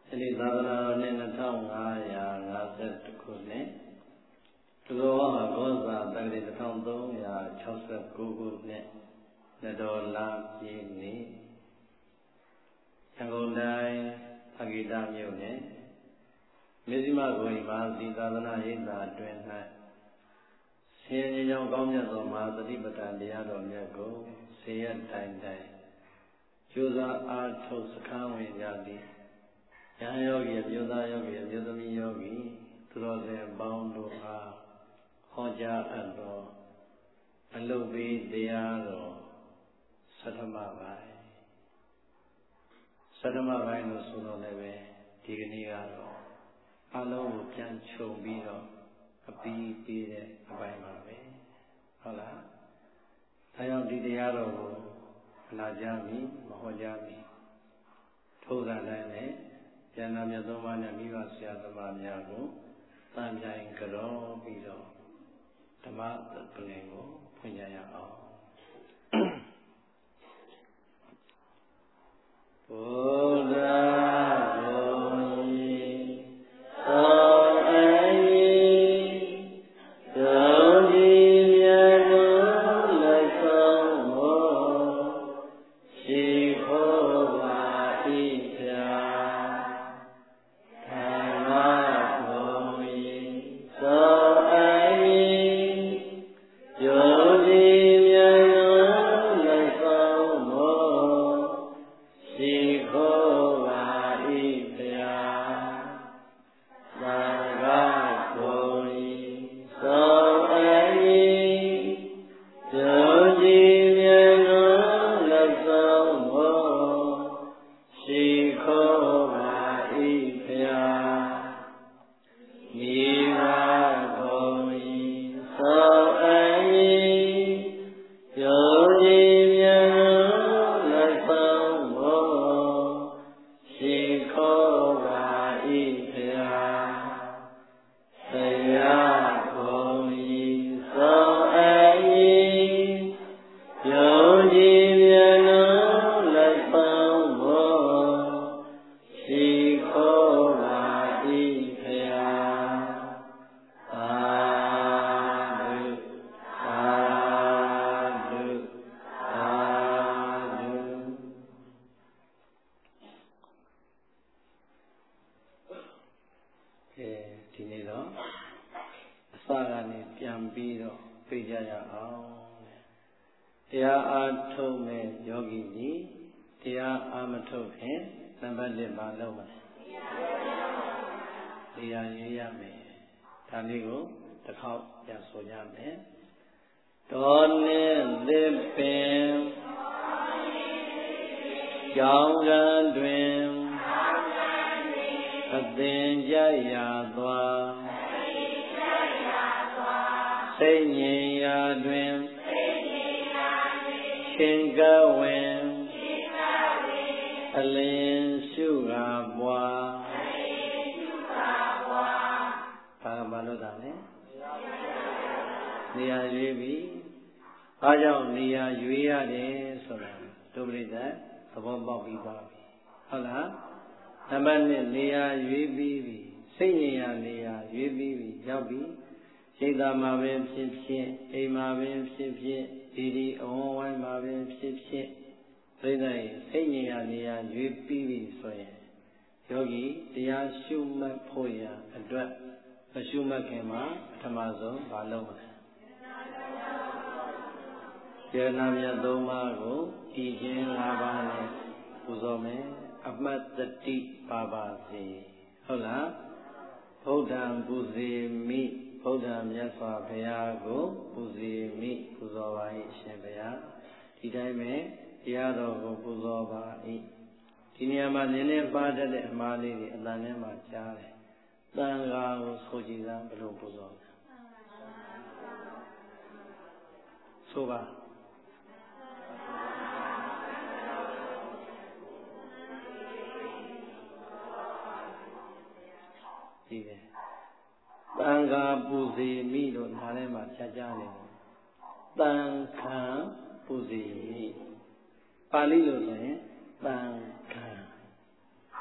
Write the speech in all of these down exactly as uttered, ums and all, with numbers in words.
ဒီသာသနာတော်နှစ်နှစ်ထောင်ငါးရာငါးဆယ်တစ်ခုနှစ်သူတော်ဟာဘောဇာတက္ကရာတစ်ထောင်သုံးရာခြောက်ဆယ်ကိုခုနှစ်နှစ်တော်လာပြည့်နေ့ရန်ကုန်တိုင်းအဂိတမြို့နယ်မြစီမကိုယ်မှာသီသာသနာရေးသာအတွင်း၌ဆင်းရဲကြောင်းကောင်းမြတ်သောမဟာသတိပဋ္ဌာန်တရားတော်မြတ်ကိုဆေးရတိုင်တိုင်ကျိုးစားအားထုတ်စခန်းဝင်ကြသည်ဉာဏ်ယောဂီအမျိုးသားယောဂီအမျိုးသမီးယောဂီသူတော်စင်ပေါင်းတို့အားဟောကြားအပ်သောအလုပ်ပေးတရားတော်သတ္တမပိုင်းသတ္တမပိုင်းလို့ဆိုတော့လည်းပဲဒီကနေ့ကတော့အလုံးကိုပြန်ခြုံပြီးတော့အပီးပေးတဲ့အပိုင်းပါပဲဟုတ်လားအဲကြောင့်ဒီတရားတော်ကိုမနာကြမီမဟောကြားမီထို့သာတိုင်းနဲ့ဉာဏ်မြတ်သုံးပါးနဲ့မိဘဆရာသမားများကိုတန်ကြိုင်ကြောပြီးတော့ဓမ္မပလင်ကိုဖွင့်ကြရအောင်ဘုရားဘုရားသောအေသောဒီမြတ်ကိုလက်ဆောင်မောရှိဖို့ပါဤပြာသံဃာပူဇေမိလို့နားထဲမှာဖြတ်ကြနေတယ်သံဃာပူဇေမိပါဠိလိုဆိုရင်သံဃာသ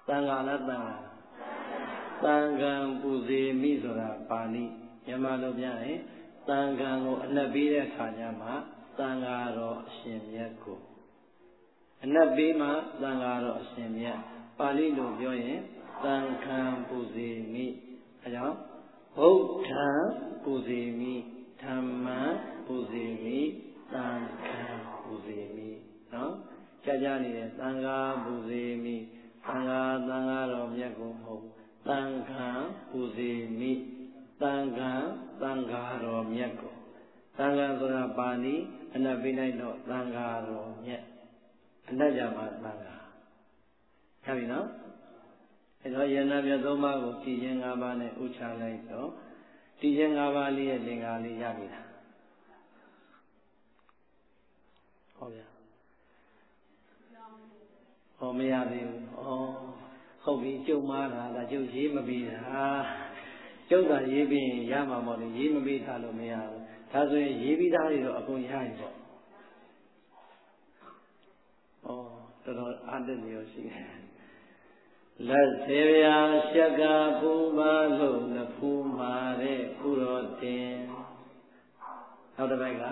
သံဃာလားသံဃာသံဃံပူဇေမိဆိုတာပါဠိမြန်မာလိုပြရင်သံဃံကိုအနက်ပေးတဲ့အခါကျမှသံဃာတော်အရှင်မြတ်ကိုအနက်ပေးမှသံဃာတော်အရှင်မြတ်ပါဠိလိုပြောရင်သံဃံပူဇေမိအဲကြောင့်ဗုဒ္ဓံပူဇေမိဓမ္မံပူဇေမိသံဃံပူဇေမိနော်ကြာကြာနေတဲ့သံဃာပူဇေမိသံဃာသံဃာတော်မြတ်ကိုမဟုတ်သံဃာပူဇေမိသံဃာသံဃာတော်မြတ်ကိုသံဃာဆိုတာပါဠိအနက်ပေးလိုက်တော့သံဃာတော်မြတ်အနက်ကြမှာသံဃာဟုတ်ပြီနော်အဲတော့ယန္နာပြသုံးပါးကိုတည်ခြင်း၅ပါးနဲ့ဥချလိုက်တော့တည်ခြင်း၅ပါးလေးရဲ့သင်္ကာလေးရပြီလားဟောဗျာဟောမရသေးဘူးဩဟုတ်ပြီကျုပ်မားတာဒါကျုပ်ရေးမပြီးတာကျုပ်သာရေးပြီးရင်ရမှာမဟုတ်လေရေးမပြီးထားလို့မရဘူးဒါဆိုရင်ရေးပြီးသားတွေတော့အကုန်ရရင်ပေါ့ဩတော်တော်အားတက်နေရရှိတယ်လက်စေဗျာရှက်ကပူပါလို့နဖူးမာတဲ့ဥရောတင်နောက်တစ်ပိုက်က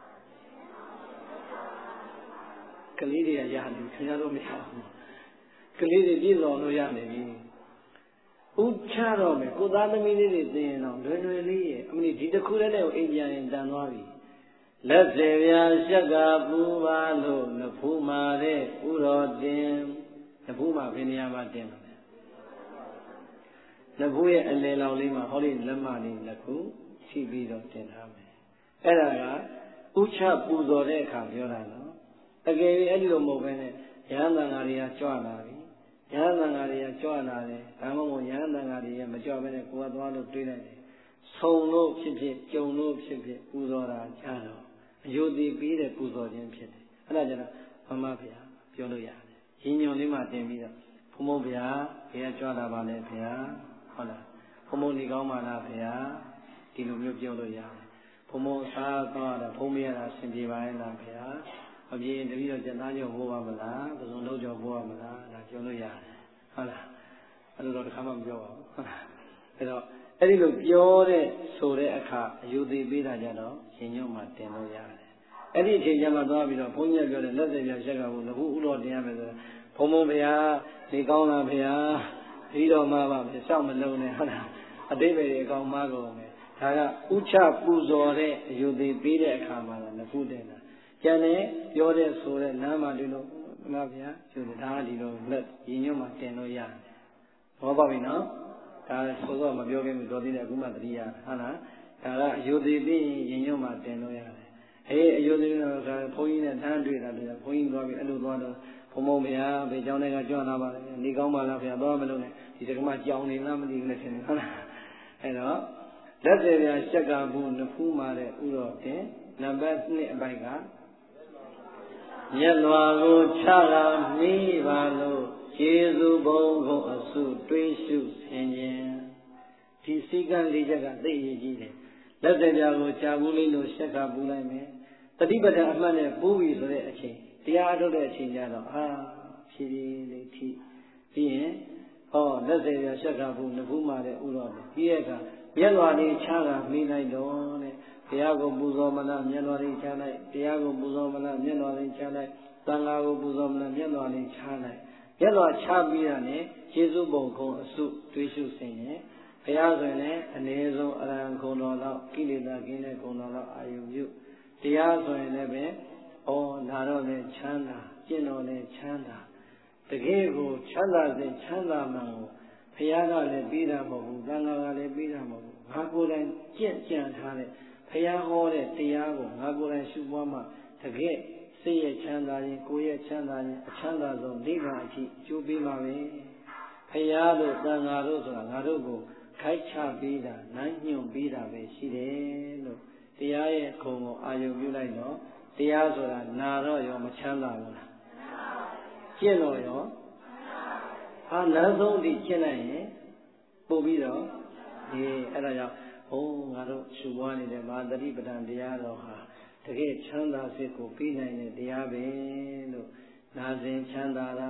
ကလေးတွေကရတယ်ခင်ဗျားတို့မရဘူးကလေးတွေပြည့်စုံလို့ရနေပြီဥချတော့မယ်ကိုသားသမီးလေးတွေသိရင်တော့လွယ်လွယ်လေးရဲ့အမလီဒီတစ်ခုတည်းနဲ့အိမ်ပြန်ရင်တန်သွားပြီလက်စေဗျာရှက်ကပူပါလို့နဖူးမာတဲ့ဥရောတင်နဖူးမှာဘယ်နေရာမှာတင်မှာလဲနဖူးရဲ့အလယ်လောက်လေးမှာဟောဒီလက်မလေးနှစ်ခုထိပြီးတော့တင်ထားမယ်အဲ့ဒါကဥချပူဇော်တဲ့အခါပြောတာနော်တကယ်အဲ့ဒီလိုမဟုတ်ဘဲနဲ့ရဟန်းသံဃာတွေကကြွလာပြီရဟန်းသံဃာတွေကကြွလာတယ်ဒါမှမဟုတ်ရဟန်းသံဃာတွေကမကြွဘဲနဲ့ကိုယ်ကသွားလို့တွေးလိုက်တယ်ဆုံလို့ဖြစ်ဖြစ်ကြုံလို့ဖြစ်ဖြစ်ပူဇော်တာကြားတော့အယုတိပြီးတဲ့ပူဇော်ခြင်းဖြစ်တယ်အဲ့ဒါကြတော့မမဗျာပြောလို့ရတယ်ရင်းညွန်လေးမှတင်ပြီးတော့ဘုံဘုံဗျာဘယ်ကကြွလာပါလဲဗျာဟုတ်လားဘုံဘုံဒီကောင်းပါလားဗျာဒီလိုမျိုးပြောလို့ရတယ်ဘုံဘုံစားသွားတော့ဘုံမရတာဆင်ပြေပါရဲ့လားဗျာအပြင်းတပြီးတော့ကျက်သားကြောဘိုးပါမလားပစုံလုံးကြောဘိုးပါမလားဒါပြောလို့ရတယ်ဟုတ်လားအဲ့လိုတော့တစ်ခါမှမပြောပါဘူးဟုတ်လားအဲ့တော့အဲ့ဒီလိုပြောတဲ့ဆိုတဲ့အခါအယူသေးပေးတာကြတော့ရှင်ညွန့်မှတင်လို့ရတယ်အဲ့ဒီအချိန်ကျမှသွားပြီးတော့ဘုန်းကြီးပြောတဲ့လက်စေပြရှက်ကဘုအခုဥတော်တင်ရမယ်ဆိုတော့ဘုံဘုံဗျာဒီကောင်းလားဗျာဒီတော်မှာပါပဲစောင့်မလုံးနဲ့ဟုတ်လားအတိတ်ပဲအကောင်မကုန်မယ်ဒါကဥချပူဇော်တဲ့အယူသေးပေးတဲ့အခါမှာလည်းငခုတင်တာကျန်တဲ့ပြောတဲ့ဆိုတဲ့နားမှာဒီလိုမှဗျာဆိုတော့ဒါကဒီလိုလက်ရင်းညွှန်းမှတင်လို့ရတယ်ဟောပါပြီနော်ဒါဆိုတော့မပြောခင်တော်သေးတယ်အခုမှသတိရဟုတ်လားဒါကအယူသေးပြီးရင်ရင်းညွှန်းမှတင်လို့ရတယ်အေးအယုဒိနောကဘုန်းကြီးနဲ့တန်းတွေ့တာတွေ့တာဘုန်းကြီးသွားပြီးအဲ့လိုသွားတော့ဘုံဘုံဗျာဘေးကျောင်းတွေကကြွလာပါလေနေကောင်းပါလားဗျာသွားမလို့နဲ့ဒီတက္ကမကြောင်နေလားမသိဘူးနဲ့ထင်တယ်ဟုတ်လားအဲ့တော့လက်စေဗျာရှက်ကဘူးနဖူးမာတဲ့ဥတော်တင်နံပါတ်နှစ်အပိုက်ကမျက်လွာကိုချလာမိပါလို့ကျေစုဘုံကိုအစုတွေးရှုဆင်ခြင်းဒီစည်းကမ်းလေးချက်ကသိရကြီးတယ်လက်စေပြာကိုကြာဘူးလေးလို့ရှက်ကပူလိုက်မယ်တတိပဒအမှတ်နဲ့ပူပြီဆိုတဲ့အချိန်တရားထုတ်တဲ့အချိန်ကျတော့အာဖြည်းဖြည်းလေးထိပြီးရင်ဟောလက်စေပြာရှက်ကပူနဖူးမာတဲ့ဥတော်ပြီးရဲ့အခါမျက်လွာလေးချတာမိလိုက်တော့တဲ့တရားကိုပူဇော်မလားမျက်လွာလေးချလိုက်တရားကိုပူဇော်မလားမျက်လွာလေးချလိုက်သံဃာကိုပူဇော်မလားမျက်လွာလေးချလိုက်မျက်လွာချပြီးတာနဲ့ကျေစုပုံခုံအစုတွေးရှုစင်ရင်ဘုရားဆိုရင်လည်းအနည်းဆုံးအရဟံဂုဏ်တော်လောက်ကိလေသာကင်းတဲ့ဂုဏ်တော်လောက်အာယုပြုတရားဆိုရင်လည်းပဲဩနာတော့လည်းချမ်းသာကျင့်တော်လည်းချမ်းသာတကယ်ကိုချမ်းသာစဉ်ချမ်းသာမှန်ကိုဘုရားကလည်းပြီးတာမဟုတ်ဘူးသံဃာကလည်းပြီးတာမဟုတ်ဘူးငါကိုယ်တိုင်ကြင့်ကြံထားတဲ့ဘုရားဟောတဲ့တရားကိုငါကိုယ်တိုင်ရှုပွားမှတကယ်စိတ်ရဲ့ချမ်းသာရင်ကိုယ်ရဲ့ချမ်းသာရင်အချမ်းသာဆုံးနိဗ္ဗာန်အထိကျိုးပေးပါပဲဘုရားတို့သံဃာတို့ဆိုတာငါတို့ကိုခိုက်ချပေးတာနိုင်ညွန့်ပေးတာပဲရှိတယ်လို့တရားရဲ့ခုံကိုအာယုပြုလိုက်တော့တရားဆိုတာနာတော့ရောမချမ်းသာဘူးလားကျင့်တော့ရောဟာလမ်းဆုံးအထိကျင့်လိုက်ရင်ပို့ပြီးတော့ဒီအဲ့ဒါကြောင့်ဟိုးငါတို့ရှုပွားနေတဲ့မဟာတတိပဋ္ဌာန်တရားတော်ဟာတကယ်ချမ်းသာစိတ်ကိုပြီးနိုင်တဲ့တရားပဲလို့နာစဉ်ချမ်းသာတာ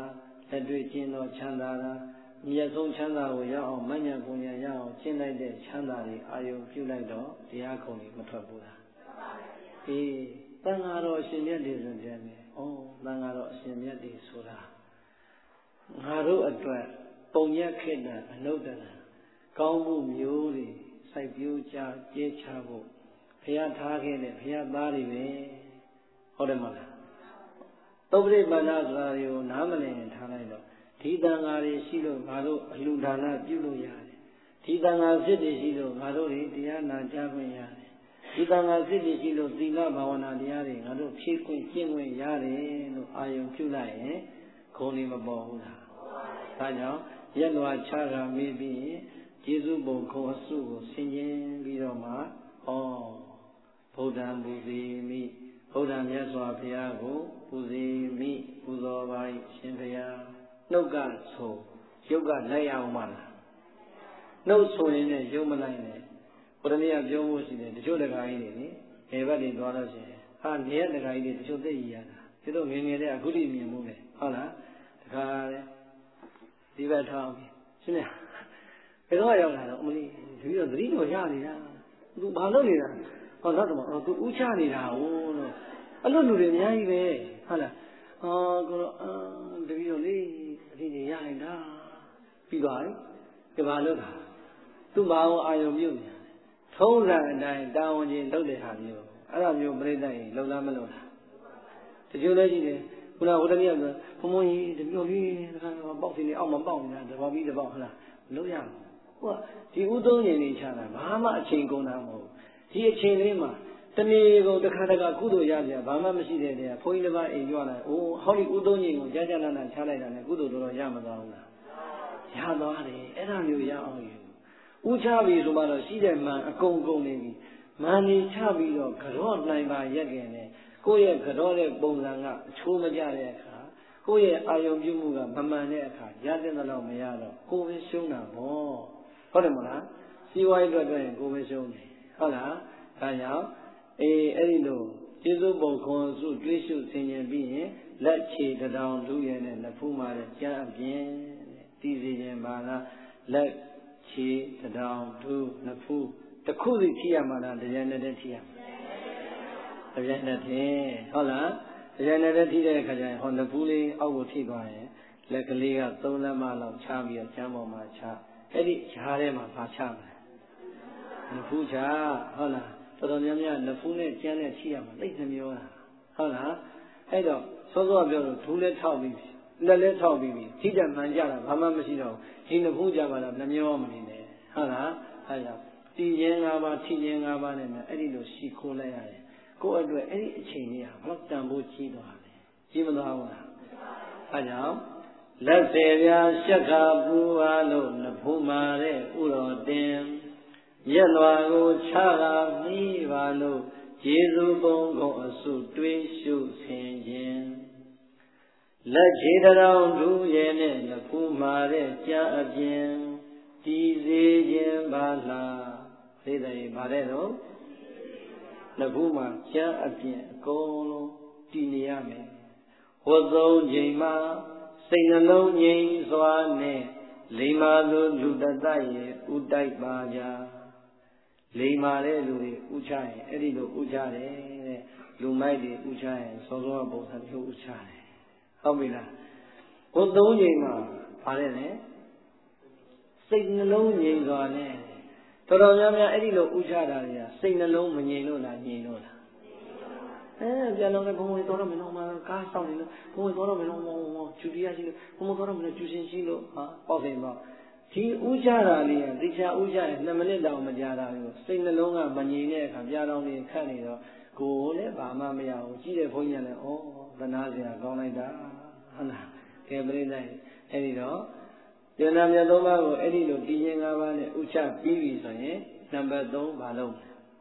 လက်တွေ့ကျင့်တော့ချမ်းသာတာမြတ်ဆုံးချမ်းသာကိုရအောင်မဉ္ဇဉ်ပုံညာရအောင်ကျင့်လိုက်တဲ့ချမ်းသာတွေအာယုံပြုလိုက်တော့တရားခုံတွေမထွက်ဘူးလားအေးတန်ဃာတော်အရှင်မြတ်တွေဆိုပြန်တယ်ဩတန်ဃာတော်အရှင်မြတ်တွေဆိုတာငါတို့အတွက်ပုံရခေတ္တအနုတ္တရကောင်းမှုမျိုးတွေစိုက်ပျိုးကြကျဲချဖို့ဘုရားထားခဲ့တဲ့ဘုရားသားတွေပဲဟုတ်တယ်မလားသုပ္ပရိပန္နဆိုတာတွေကိုနားမလည်ရင်ထားလိုက်တော့ဒီတန်ဃာတွေရှိလို့ငါတို့အလှူဒါနပြုလို့ရတယ်ဒီတန်ဃာစစ်တွေရှိလို့ငါတို့တွေတရားနာကြားခွင့်ရတယ်ဒီတန်ဃာစစ်တွေရှိလို့သီလဘာဝနာတရားတွေငါတို့ဖြည့်ခွင့်ကျင့်ခွင့်ရတယ်လို့အာယုံပြုလိုက်ရင်ခုံနေမပေါ်ဘူးလားဒါကြောင့်ရက်လွာချတာမေးပြီးရင်ကျေးဇူးပုံခုံအစုကိုဆင်ခြင်ပြီးတော့မှဩဗုဒ္ဓံပူဇေမိဗုဒ္ဓမြတ်စွာဘုရားကိုပူဇေမိပူဇော်ပါ၏ရှင်ဘုရားနှုတ်ကဆိုရုပ်ကလိုက်အောင်မလားနှုတ်ဆိုရင်လည်းရုပ်မလိုက်နဲ့ဘုရားမြတ်ပြောဖို့ရှိတယ်တချို့တခါကြီးတွေလေဘယ်ဘက်တွေသွားလို့ရှိရင်ဟာနေရတခါကြီးတွေတချို့သိရတာသူတို့ငယ်ငယ်တဲ့အခုတိမြင်မှုလေဟုတ်လားတခါလေဒီဘက်ထောင်းရှင်းလားဘယ်တော့ရောက်လာတော့အမလေးဒီတော့သတိတော်ရနေတာသူဘာလုပ်နေတာဟောတော့တော့သူဥချနေတာဟိုးလို့အဲ့လိုလူတွေအများကြီးပဲဟုတ်လားဟောကိုတော့အာတပည့်တော်လေးအဒီနေရလိုက်တာပြီးသွားပြီဒီဘာလုပ်တာသူ့ဘာကိုအာယုံမြုပ်နေထုံးစံအတိုင်းတာဝန်ကြီးလုပ်တဲ့ဟာမျိုးအဲ့ဒါမျိုးပြိဿရင်လုံလားမလုံလားတချို့လည်းရှိတယ်ခုနကဟိုတည်းကဘုံဘုံကြီးတပည့်တော်လေးတခါတော့ပေါက်စီနေအောက်မှာပေါက်နေတာတဘာပြီးတပေါက်ဟုတ်လားမလုပ်ရဘူးဟိုကဒီဥသုံးရင်နေချတာဘာမှအချိန်ကုန်တာမဟုတ်ဒီအချိန်လေးမှာတနေ့ကုန်တစ်ခါတခါကုသိုလ်ရပြဘာမှမရှိတဲ့တည်းဘုန်းကြီးတစ်ပါးအိမ်ကြွလာအိုးဟောဒီဥသုံးရင်ကိုကြာကြာနာနာချလိုက်တာနဲ့ကုသိုလ်တော်တော်ရမသွားဘူးလားရသွားတယ်အဲ့ဒါမျိုးရအောင်ယူဥချပြီဆိုမှတော့ရှိတဲ့မှန်အကုန်ကုန်နေပြီမှန်နေချပြီးတော့ကြော့နိုင်ပါရက်ခင်နဲ့ကိုယ့်ရဲ့ကြော့တဲ့ပုံစံကအချိုးမကျတဲ့အခါကိုယ့်ရဲ့အာယုံပြုမှုကမမှန်တဲ့အခါရတဲ့တော့မရတော့ကိုယ်ပဲရှုံးတာပေါ့ဟုတ်တယ်မလားစီဝါရေးအတွက်တွင်ကိုယ်ပဲရှုံးတယ်ဟုတ်လားဒါကြောင့်အေးအဲ့ဒီလိုကျေးဇူးပုံခွန်စုတွေးရှုဆင်ခြင်ပြီးရင်လက်ခြေတောင်လူရဲ့နဲ့လက်ဖူးမာတဲ့ကြားအပြင်တည်စီခြင်းပါလားလက်ခြေတောင်လူလက်ဖူးတစ်ခုစီထိရမှာလားတရားနဲ့တည်းထိရမှာတရားနဲ့တည်းဟုတ်လားတရားနဲ့တည်းထိတဲ့အခါကျရင်ဟောလက်ဖူးလေးအောက်ကိုထိသွားရင်လက်ကလေးကသုံးလက်မလောက်ချပြီးတော့ကျမ်းပေါ်မှာချအဲ့ဒီဈာထဲမှာပါချမယ်နဖူးချဟုတ်လားတော်တော်များများနဖူးနဲ့ကျန်းနဲ့ထိရမှာသိနှမျောတာဟုတ်လားအဲ့တော့စောစောပြောလို့ဒူးလဲထောက်ပြီးလက်လဲထောက်ပြီးထိတယ်မှန်ကြတာဘာမှမရှိတော့ဒီနဖူးကြပါလားနှမျောမနေနဲ့ဟုတ်လားအဲ့ဒါတည်ခြင်း၅ပါးထိခြင်း၅ပါးနဲ့အဲ့ဒီလိုရှိခိုးလိုက်ရတယ်ကိုယ့်အတွက်အဲ့ဒီအချိန်လေးဟာဘလောက်တန်ဖိုးကြီးသွားတယ်ကြီးမသွားဘူးလားအဲ့ကြောင့်လက်သေးပြရှက်ခါပူပါလို့နဖူးမာတဲ့ဥတော်တင်ရက်လွာကိုချတာမိပါလို့ယေစုပုံကုန်အစုတွေးရှုဆင်ခြင်းလက်ခြေတောင်ဒူးရဲ့နဲ့နဖူးမာတဲ့ကြားအပြင်တည်စေခြင်းပါလားသိတယ်ဗါတဲ့တော့နဖူးမှာကြားအပြင်အကုန်လုံးတည်နေရမယ်ဝတ်သုံးချိန်မှာစိတ်နှလုံးငြိမ်စွာနဲ့လိမ္မာလိုလူတတ်ရဲ့ဥတိုက်ပါကြလိမ္မာတဲ့လူတွေဥချရင်အဲ့ဒီလိုဥချတယ်တဲ့လူမိုက်တွေဥချရင်စောစောပုံစံမျိုးဥချတယ်ဟုတ်ပြီလားဘုသုံးချိန်မှာပါတယ်လေစိတ်နှလုံးငြိမ်စွာနဲ့တော်တော်များများအဲ့ဒီလိုဥချတာတွေကစိတ်နှလုံးမငြိမ်လို့လားငြိမ်လို့လားအဲပြန်တော့လည်းဘုံဝင်တော်တော့မင်းတို့မှာကားဆောင်နေလို့ဘုံဝင်တော်တော့မင်းတို့မောကျူတီရရှိလို့ဘုံဝင်တော်တော့မင်းတို့ကျူရှင်ရှိလို့ဟာပေါ့ခင်ပေါ့ဒီဥကြတာလေးကသိချာဥကြရင်နှစ်မိနစ်တောင်မကြာတာလို့စိတ်နှလုံးကမငြိမ်တဲ့အခါပြားတော်လေးခတ်နေတော့ကိုယ်လည်းဘာမှမရဘူးကြည့်တဲ့ဘုန်းကြီးကလည်းဩသနာစရာကောင်းလိုက်တာဟုတ်လားကဲပြိဿနိုင်အဲ့ဒီတော့ဉာဏ်မြတ်သုံးပါးကိုအဲ့ဒီလိုတည်ခြင်း၅ပါးနဲ့ဥချပြီးပြီဆိုရင်နံပါတ်၃ဘာလုပ်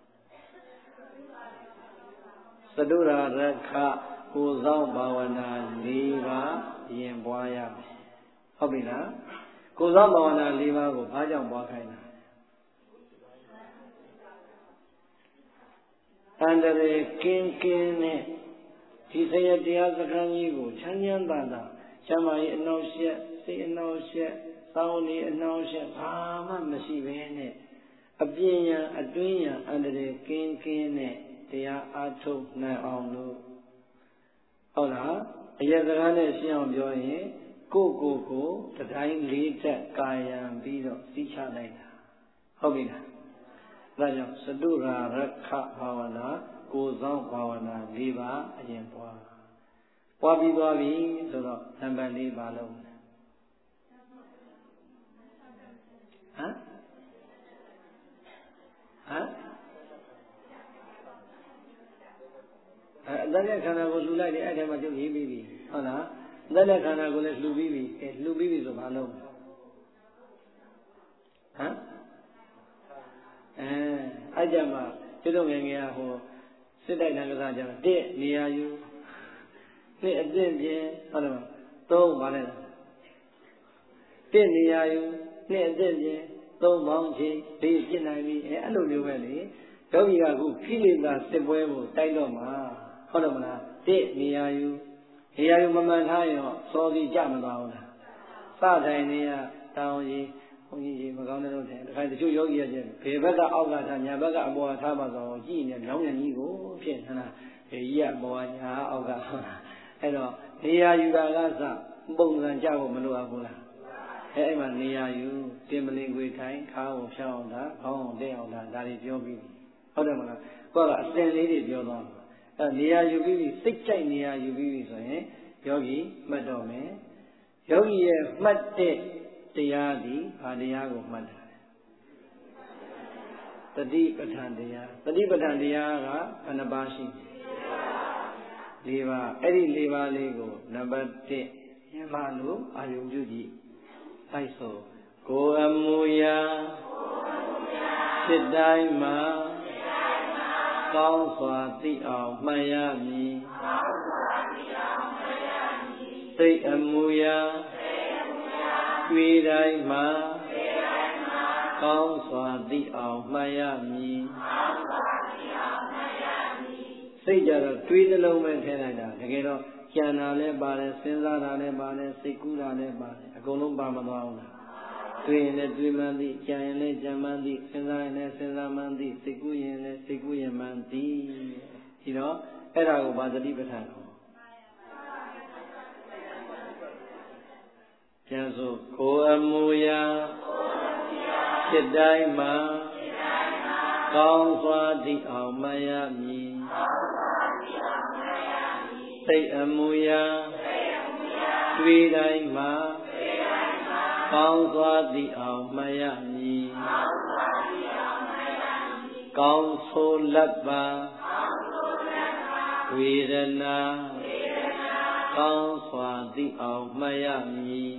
သတုရာရခကိုယ်ဆောင်ဘာဝနာ၄ပါးရင်ပွားရမယ်ဟုတ်ပြီလားကိုယ်ဆောင်ဘာဝနာ၄ပါးကိုဘာကြောင့်ပွားခိုင်းတာအန္တရာယ်ကင်းကင်းနဲ့ဒီဆရာတရားစခန်းကြီးကိုချမ်းချမ်းသာသာရကျမ်းမာရေးအနှောင့်အယှက်စိတ်အနှောင့်အယှက်သောင်းနေအနှောင့်အယှက်ဘာမှမရှိဘဲနဲ့အပြင်းရန်အတွင်းရန်အန္တရာယ်ကင်းကင်းနဲ့တရားအားထုတ်နိုင်အောင်လို့ဟုတ်လားအရက်စကားနဲ့ရှင်းအောင်ပြောရင်ကိုယ့်ကိုယ်ကိုတတိုင်းလေးတက်ကာယံပြီးတော့သိချလိုက်တာဟုတ်ပြီလားဒါကြောင့်စတုရာရခဘာဝနာကိုယ်ဆောင်ဘာဝနာ၄ပါးအရင်ပွားပွားပြီးသွားပြီဆိုတော့နံပါတ်၄ပါလုံးဟမ်ဟမ်အဲအတ္တနဲ့ခန္ဓာကိုလှူလိုက်တယ်အဲ့ထဲမှာကျုပ်ရေးပြီးပြီဟုတ်လားအတ္တနဲ့ခန္ဓာကိုလည်းလှူပြီးပြီအဲလှူပြီးပြီဆိုဘာလုံးဟမ်အဲအဲ့ကြမှာကျုပ်တို့ငယ်ငယ်ကဟိုစစ်တိုက်တန်ကစားကြတော့တစ်နေရာယူနှစ်အသင့်ပြင်းဟုတ်တယ်မသုံးပါလဲတစ်နေရာယူနှစ်အသင့်ပြင်းသုံးပေါင်းချီလေးပြစ်နိုင်ပြီအဲအဲ့လိုမျိုးပဲလေယောဂီကအခုကိလေသာစစ်ပွဲကိုတိုက်တော့မှာဟုတ်တယ်မလားတစ်နေရာယူနေရာယူမမှန်ထားရင်တော့စောစီကြမသွားဘူးလားစတိုင်းနေရတောင်းကြီးဘုန်းကြီးကြီးမကောင်းတဲ့လို့တယ်တခါတချို့ယောဂီရချင်းဘယ်ဘက်ကအောက်ကထားညာဘက်ကအပေါ်ထားပါတော့ကြည့်နေမြောင်းညံကြီးကိုဖြစ်နေတာဒီကြီးကအပေါ်ညာအောက်ကအဲ့တော့နေရာယူတာကစပုံစံကြဖို့မလိုအပ်ဘူးလားအဲအဲ့မှာနေရာယူတင်မလင်ခွေထိုင်ခါကိုဖြောင်းအောင်တာခေါင်းအောင်တက်အောင်တာဒါတွေပြောပြီးဟုတ်တယ်မလားကိုကအစင်လေးတွေပြောသွားမှာအဲနေရာယူပြီးစိတ်ကြိုက်နေရာယူပြီးဆိုရင်ယောဂီမှတ်တော့မယ်ယောဂီရဲ့မှတ်တဲ့တရားဒီဘာတရားကိုမှတ်တာတတိပဋ္ဌာန်တရားတတိပဋ္ဌာန်တရားကဘယ်နှပါးရှိ၄ပါးအဲ့ဒီ၄ပါးလေးကိုနံပါတ်၁ရမလို့အာယုံပြုကြည့်အဲ့ဆိုကိုယ်အမူအရာဖြစ်တိုင်းမှာကောင်းစွာသိအောင်မှတ်ရမည်စိတ်အမူအရာတွေ့တိုင်းမှာကောင်းစွာသိအောင်မှတ်ရမည်စိတ်ကြတော့တွေးနှလုံးပဲထည့်လိုက်တာတကယ်တော့ကြံတာလည်းပါတယ်စဉ်းစားတာလည်းပါတယ်စိတ်ကူးတာလည်းပါတယ်အကုန်လုံးပါမသွားဘူးလားတွေးရင်လည်းတွေးမှန်းသိကြံရင်လည်းကြံမှန်းသိစဉ်းစားရင်လည်းစဉ်းစားမှန်းသိစိတ်ကူးရင်လည်းစိတ်ကူးရင်မှန်းသိဒီတော့အဲ့ဒါကိုဗာသတိပဋ္ဌာန်ကိုပြန်ဆိုကိုယ်အမူအရာဖြစ်တိုင်းမှာကောင်းစွာသိအောင်မှတ်ရမည်စိတ်အမူအရာတွေ့တိုင်းမှာကောင်းစွာသိအောင်မှတ်ရမည်ကောင်းဆိုလက်ပါဝေဒနာကောင်းစွာသိအောင်မှတ်ရမည်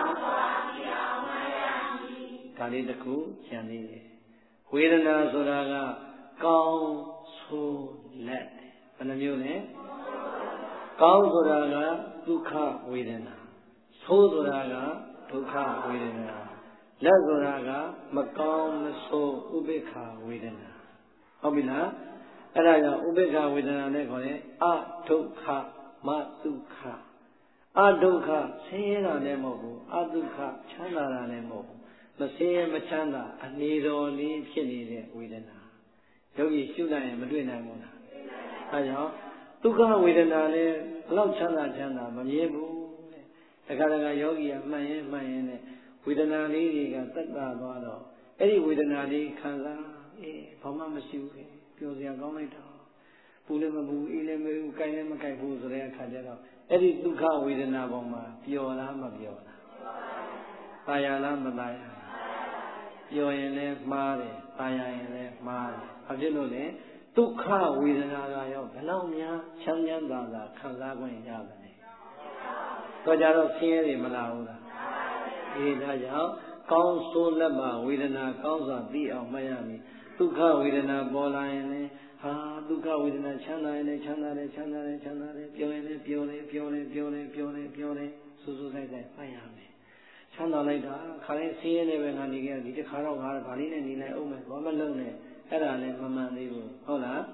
ဒါလေးတစ်ခုကျန်သေးတယ်ဝေဒနာဆိုတာကကောင်းဆိုလက်ဘယ်နှမျိုးလဲကောင်းဆိုတာကဒုက္ခဝေဒနာဆိုးဆိုတာကဒုက္ခဝေဒနာလက်ဆိုတာကမကောင်းမဆိုးဥပေက္ခဝေဒနာဟုတ်ပြီလားအဲ့ဒါကြောင့်ဥပေက္ခဝေဒနာနဲ့ခေါ်ရင်အဒုက္ခမဒုက္ခအဒုက္ခဆင်းရဲတာလည်းမဟုတ်ဘူးအဒုက္ခချမ်းသာတာလည်းမဟုတ်ဘူးမဆင်းရဲမချမ်းသာအနေတော်လေးဖြစ်နေတဲ့ဝေဒနာယောဂီရှုနိုင်ရင်မတွေ့နိုင်ဘူးလားအဲကြောင့်ဒုက္ခဝေဒနာလည်းဘလောက်ချမ်းသာချမ်းသာမမြဲဘူးတဲ့တခါတခါယောဂီကမှန်ရင်မှန်ရင်နဲ့ဝေဒနာလေးတွေကသက်သာသွားတော့အဲ့ဒီဝေဒနာလေးခံစားအေးဘာမှမရှိဘူးပျော်စရာကောင်းလိုက်တာပူလည်းမပူအေးလည်းမအေးကိုင်လည်းမကိုင်ဘူးဆိုတဲ့အခါကျတော့အဲ့ဒီဒုက္ခဝေဒနာပေါ်မှာပျော်လားမပျော်လားပါရလားမပါရပျော်ရင်လည်းမှားတယ်ပါရရင်လည်းမှားတယ်ဘာဖြစ်လို့လဲဒုက္ခဝေဒနာကရောဘယ်လောက်များချမ်းချမ်းသာသာခံစားခွင့်ရတယ်တော့ကြတော့ဆင်းရဲတွေမလာဘူးလားအေးဒါကြောင့်ကောင်းဆိုးလက်မှာဝေဒနာကောင်းစွာသိအောင်မှတ်ရမည်ဒုက္ခဝေဒနာပေါ်လာရင်လည်းဟာဒုက္ခဝေဒနာချမ်းသာရင်လည်းချမ်းသာတယ်ချမ်းသာတယ်ချမ်းသာတယ်ပျော်ရင်လည်းပျော်တယ်ပျော်တယ်ပျော်တယ်ပျော်တယ်ပျော်တယ်စူးစူးဆိုင်ဆိုင်မှတ်ရမယ်ချမ်းသာလိုက်တာခါတိုင်းဆင်းရဲနေပဲငါနေကြဒီတစ်ခါတော့ငါဗာလေးနဲ့နေလိုက်အောင်မယ်ဘာမှလုံးနဲ့အဲ့ဒါလည်းမမှန်သေးဘူးဟုတ်လား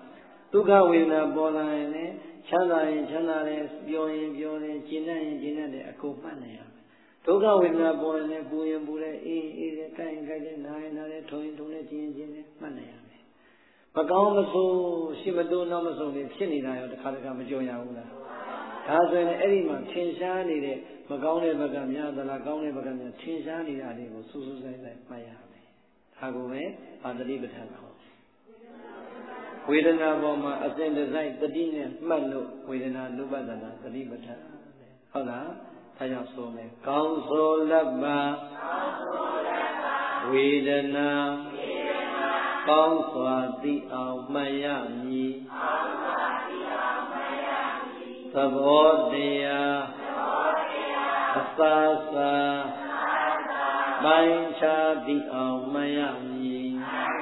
ဒုက္ခဝေဒနာပေါ်လာရင်လည်းချမ်းသာရင်ချမ်းသာတယ်ပြောရင်ပြောတယ်ကျဉ်းတဲ့ရင်ကျဉ်းတဲ့တဲ့အကုန်မှတ်နိုင်ရမယ်ဒုက္ခဝေဒနာပေါ်ရင်လည်းပူရင်ပူတယ်အေးအေးတယ်ကိုက်ရင်ကိုက်တယ်နားရင်နားတယ်ထုံရင်ထုံတယ်ကျဉ်းရင်ကျဉ်းတယ်မှတ်နိုင်ရမယ်မကောင်းမဆိုးရှိမတိုးနောက်မဆုံးနေဖြစ်နေတာရောတစ်ခါတစ်ခါမကြုံရဘူးလားဒါဆိုရင်အဲ့ဒီမှာထင်ရှားနေတဲ့မကောင်းတဲ့ဘက်ကများသလားကောင်းတဲ့ဘက်ကများထင်ရှားနေတာတွေကိုစူးစူးဆိုင်ဆိုင်မှတ်ရမယ်ဒါကိုပဲပါဠိပဋ္ဌာန်းခေါ်ဝေဒနာပေါ်မှာအစဉ်တစိုက်တတိနဲ့မှတ်လို့ဝေဒနာနုပဒနာတတိပဋ္ဌာန်းဟုတ်လားဒါကြောင့်ဆိုမယ်ကောင်းဆိုလက်ပါဝေဒနာကောင်းစွာသိအောင်မှတ်ရမည်သဘောတရားအသာသာပိုင်းခြားသိအောင်မှတ်ရမည်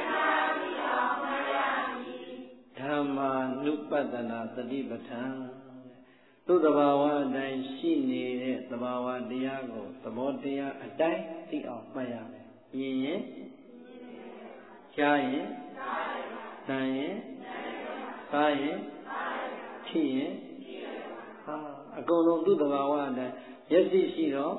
ဓမ္မာနုပဒနာသတိပဋ္ဌာန်သူ့သဘာဝအတိုင်းရှိနေတဲ့သဘာဝတရားကိုသဘောတရားအတိုင်းသိအောင်မှတ်ရမယ်မြင်ရင်ကြားရင်နားရင်စားရင်ထိရင်ဟာအကုန်လုံးသူ့သဘာဝအတိုင်းမျက်စိရှိတော့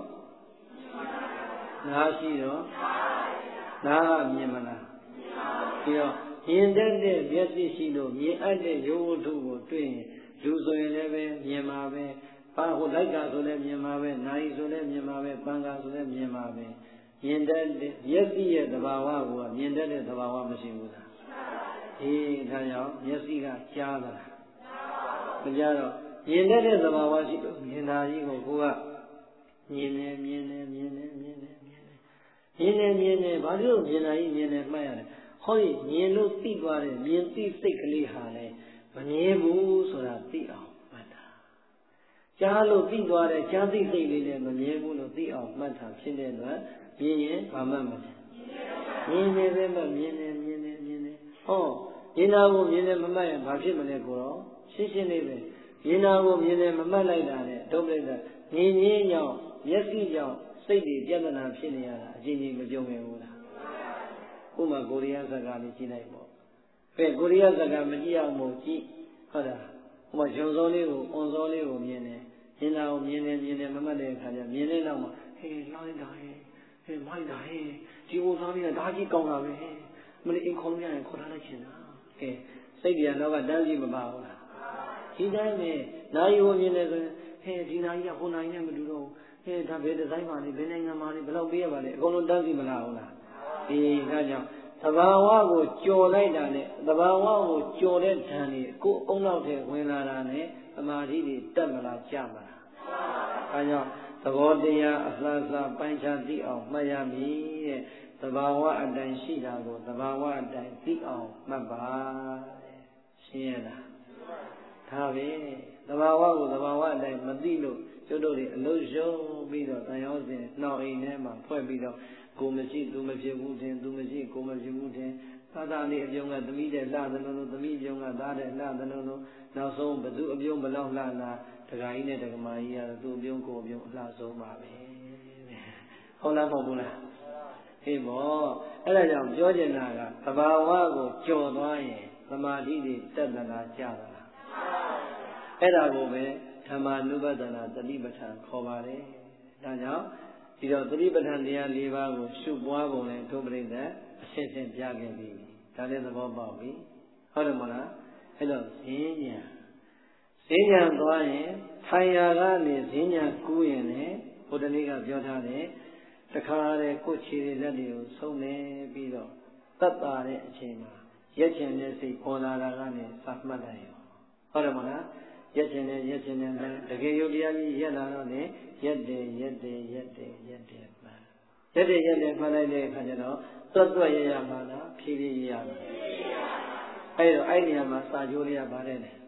နားရှိတော့နားကမြင်မလားပြီးတော့မြင်တတ်တဲ့မျက်စိရှိလို့မြင်အပ်တဲ့ရုပ်ဝတ္ထုကိုတွေ့ရင်လူဆိုရင်လည်းပဲမြင်ပါပဲပါဟိုလိုက်ကဆိုလည်းမြင်ပါပဲနာယီဆိုလည်းမြင်ပါပဲပန်းကဆိုလည်းမြင်ပါပဲမြင်တတ်တဲ့မျက်စိရဲ့သဘာဝကိုမြင်တတ်တဲ့သဘာဝမရှိဘူးလားအေးဒါကြောင့်မျက်စိကကြားလာတာမကြားတော့မြင်တတ်တဲ့သဘာဝရှိလို့မြင်တာကြီးကိုကိုကမြင်နေမြင်နေမြင်နေမြင်နေမြင်နေမြင်နေမြင်နေဘာလို့မြင်တာကြီးမြင်နေမှတ်ရတယ်ဟောဒီမြင်လို့သိသွားတယ်မြင်သိစိတ်ကလေးဟာလေမမြင်ဘူးဆိုတာသိအောင်မှတ်တာကြားလို့သိသွားတယ်ကြားသိစိတ်လေးလည်းမမြင်ဘူးလို့သိအောင်မှတ်တာဖြစ်တဲ့အတွက်မြင်ရင်ဘာမှမဖြစ်မြင်နေပဲမမြင်နေမြင်နေမြင်နေဟောမြင်တာကိုမြင်နေမမှတ်ရင်ဘာဖြစ်မလဲကိုတော့ရှင်းရှင်းလေးပဲမြင်တာကိုမြင်နေမမှတ်လိုက်တာနဲ့ဒုက္ခတဲ့မြင်ရင်းကြောင့်မျက်စိကြောင့်စိတ်တွေပြဿနာဖြစ်နေရတာအချင်းချင်းမကြုံရဘူးလားဥမာကိုရီးယားဇာတ်ကားလေးကြည့်လိုက်ပေါ့အဲကိုရီးယားဇာတ်ကားမကြည့်အောင်မို့ကြည့်ဟုတ်လားဥမာဂျုံစောလေးကိုအွန်စောလေးကိုမြင်နေမြင်တာကိုမြင်နေမြင်နေမမှတ်တဲ့အခါကျမြင်တဲ့နောက်မှာဟေးလောင်းတာဟေးဟေးမိုက်တာဟေးဒီဥစားလေးကဒါကြီးကောင်းတာပဲမလေးအိမ်ခေါင်းရရင်ခေါ်ထားလိုက်ချင်တာကဲစိတ်ပြန်တော့ကတန်းစီမပါဘူးလားဒီတိုင်းပဲနိုင်ကိုမြင်နေဆိုရင်ဟဲ့ဒီနိုင်ကဟိုနိုင်နဲ့မတူတော့ဟဲ့ဒါဘယ်ဒီဇိုင်းပါလဲဘယ်နိုင်ငံမှာလဲဘယ်လောက်ပေးရပါလဲအကုန်လုံးတန်းစီမလားဟုတ်လားဒီဒါကြောင့်သဘာဝကိုကြော်လိုက်တာနဲ့သဘာဝကိုကြော်တဲ့ဓာန်တွေကိုယ်အုံနောက်ထဲဝင်လာတာနဲ့သမာဓိတွေတက်မလားကျမလားဒါကြောင့်သဘောတရားအလှအလှပိုင်းခြားသိအောင်မှတ်ရမည်တဲ့သဘာဝအတိုင်းရှိတာကိုသဘာဝအတိုင်းသိအောင်မှတ်ပါတဲ့ရှင်းရလားဒါပဲသဘာဝကိုသဘာဝအတိုင်းမသိလို့ကျုပ်တို့တွေအလို့ရှုံးပြီးတော့တန်ရောစဉ်နှောက်အိမ်ထဲမှာဖွဲ့ပြီးတော့ကိုမရှိသူမဖြစ်ဘူးတင်သူမရှိကိုမဖြစ်ဘူးတင်သာသာလေးအပြုံးကသမီးတဲ့လှသလုံးလုံးသမီးအပြုံးကသားတဲ့လှသလုံးလုံးနောက်ဆုံးဘသူအပြုံးဘလောက်လှလားတခါကြီးနဲ့တက္ကမကြီးကတော့သူ့အပြုံးကိုအပြုံးအလှဆုံးပါပဲဟုတ်လားမဟုတ်ဘူးလားဟေးဘောအဲ့ဒါကြောင့်ပြောချင်တာကသဘာဝကိုကြော်သွားရင်သမာဓိတွေတက်သလားကျသလားအဲ့ဒါကိုပဲဓမ္မာနုပဒနာတတိပဋ္ဌာန်ခေါ်ပါတယ်ဒါကြောင့်ဒီတော့သတိပဋ္ဌာန်တရား၄ပါးကိုရှုပွားပုံနဲ့ဒုပရိသတ်အရှင်းရှင်းပြခဲ့ပြီဒါလည်းသဘောပေါက်ပြီဟုတ်တယ်မလားအဲ့တော့ဈဉ္ညာဈဉ္ညာသွားရင်ထိုင်ရာကနေဈဉ္ညာကူးရင်လည်းဘုဒ္ဓနေ့ကပြောထားတယ်တခါတည်းကိုယ်ခြေတွေလက်တွေကိုဆုံးနေပြီးတော့တတ်တာတဲ့အချိန်မှာရက်ချင်တဲ့စိတ်ပေါ်လာတာကနေစမှတ်တယ်ဟုတ်တယ်မလားရက်ချင်တယ်ရက်ချင်တယ်တကယ်ယုတ်တရားကြီးရက်လာတော့လေရက်တယ်ရက်တယ်ရက်တယ်ရက်တယ်မှန်ရက်တယ်ရက်တယ်မှတ်လိုက်တဲ့အခါကျတော့သွတ်သွတ်ရရမှာလားဖြည်းဖြည်းရရမှာအဲ့တော့အဲ့ဒီနေရာမှာစာကြိုးလေးကပါတယ်လေ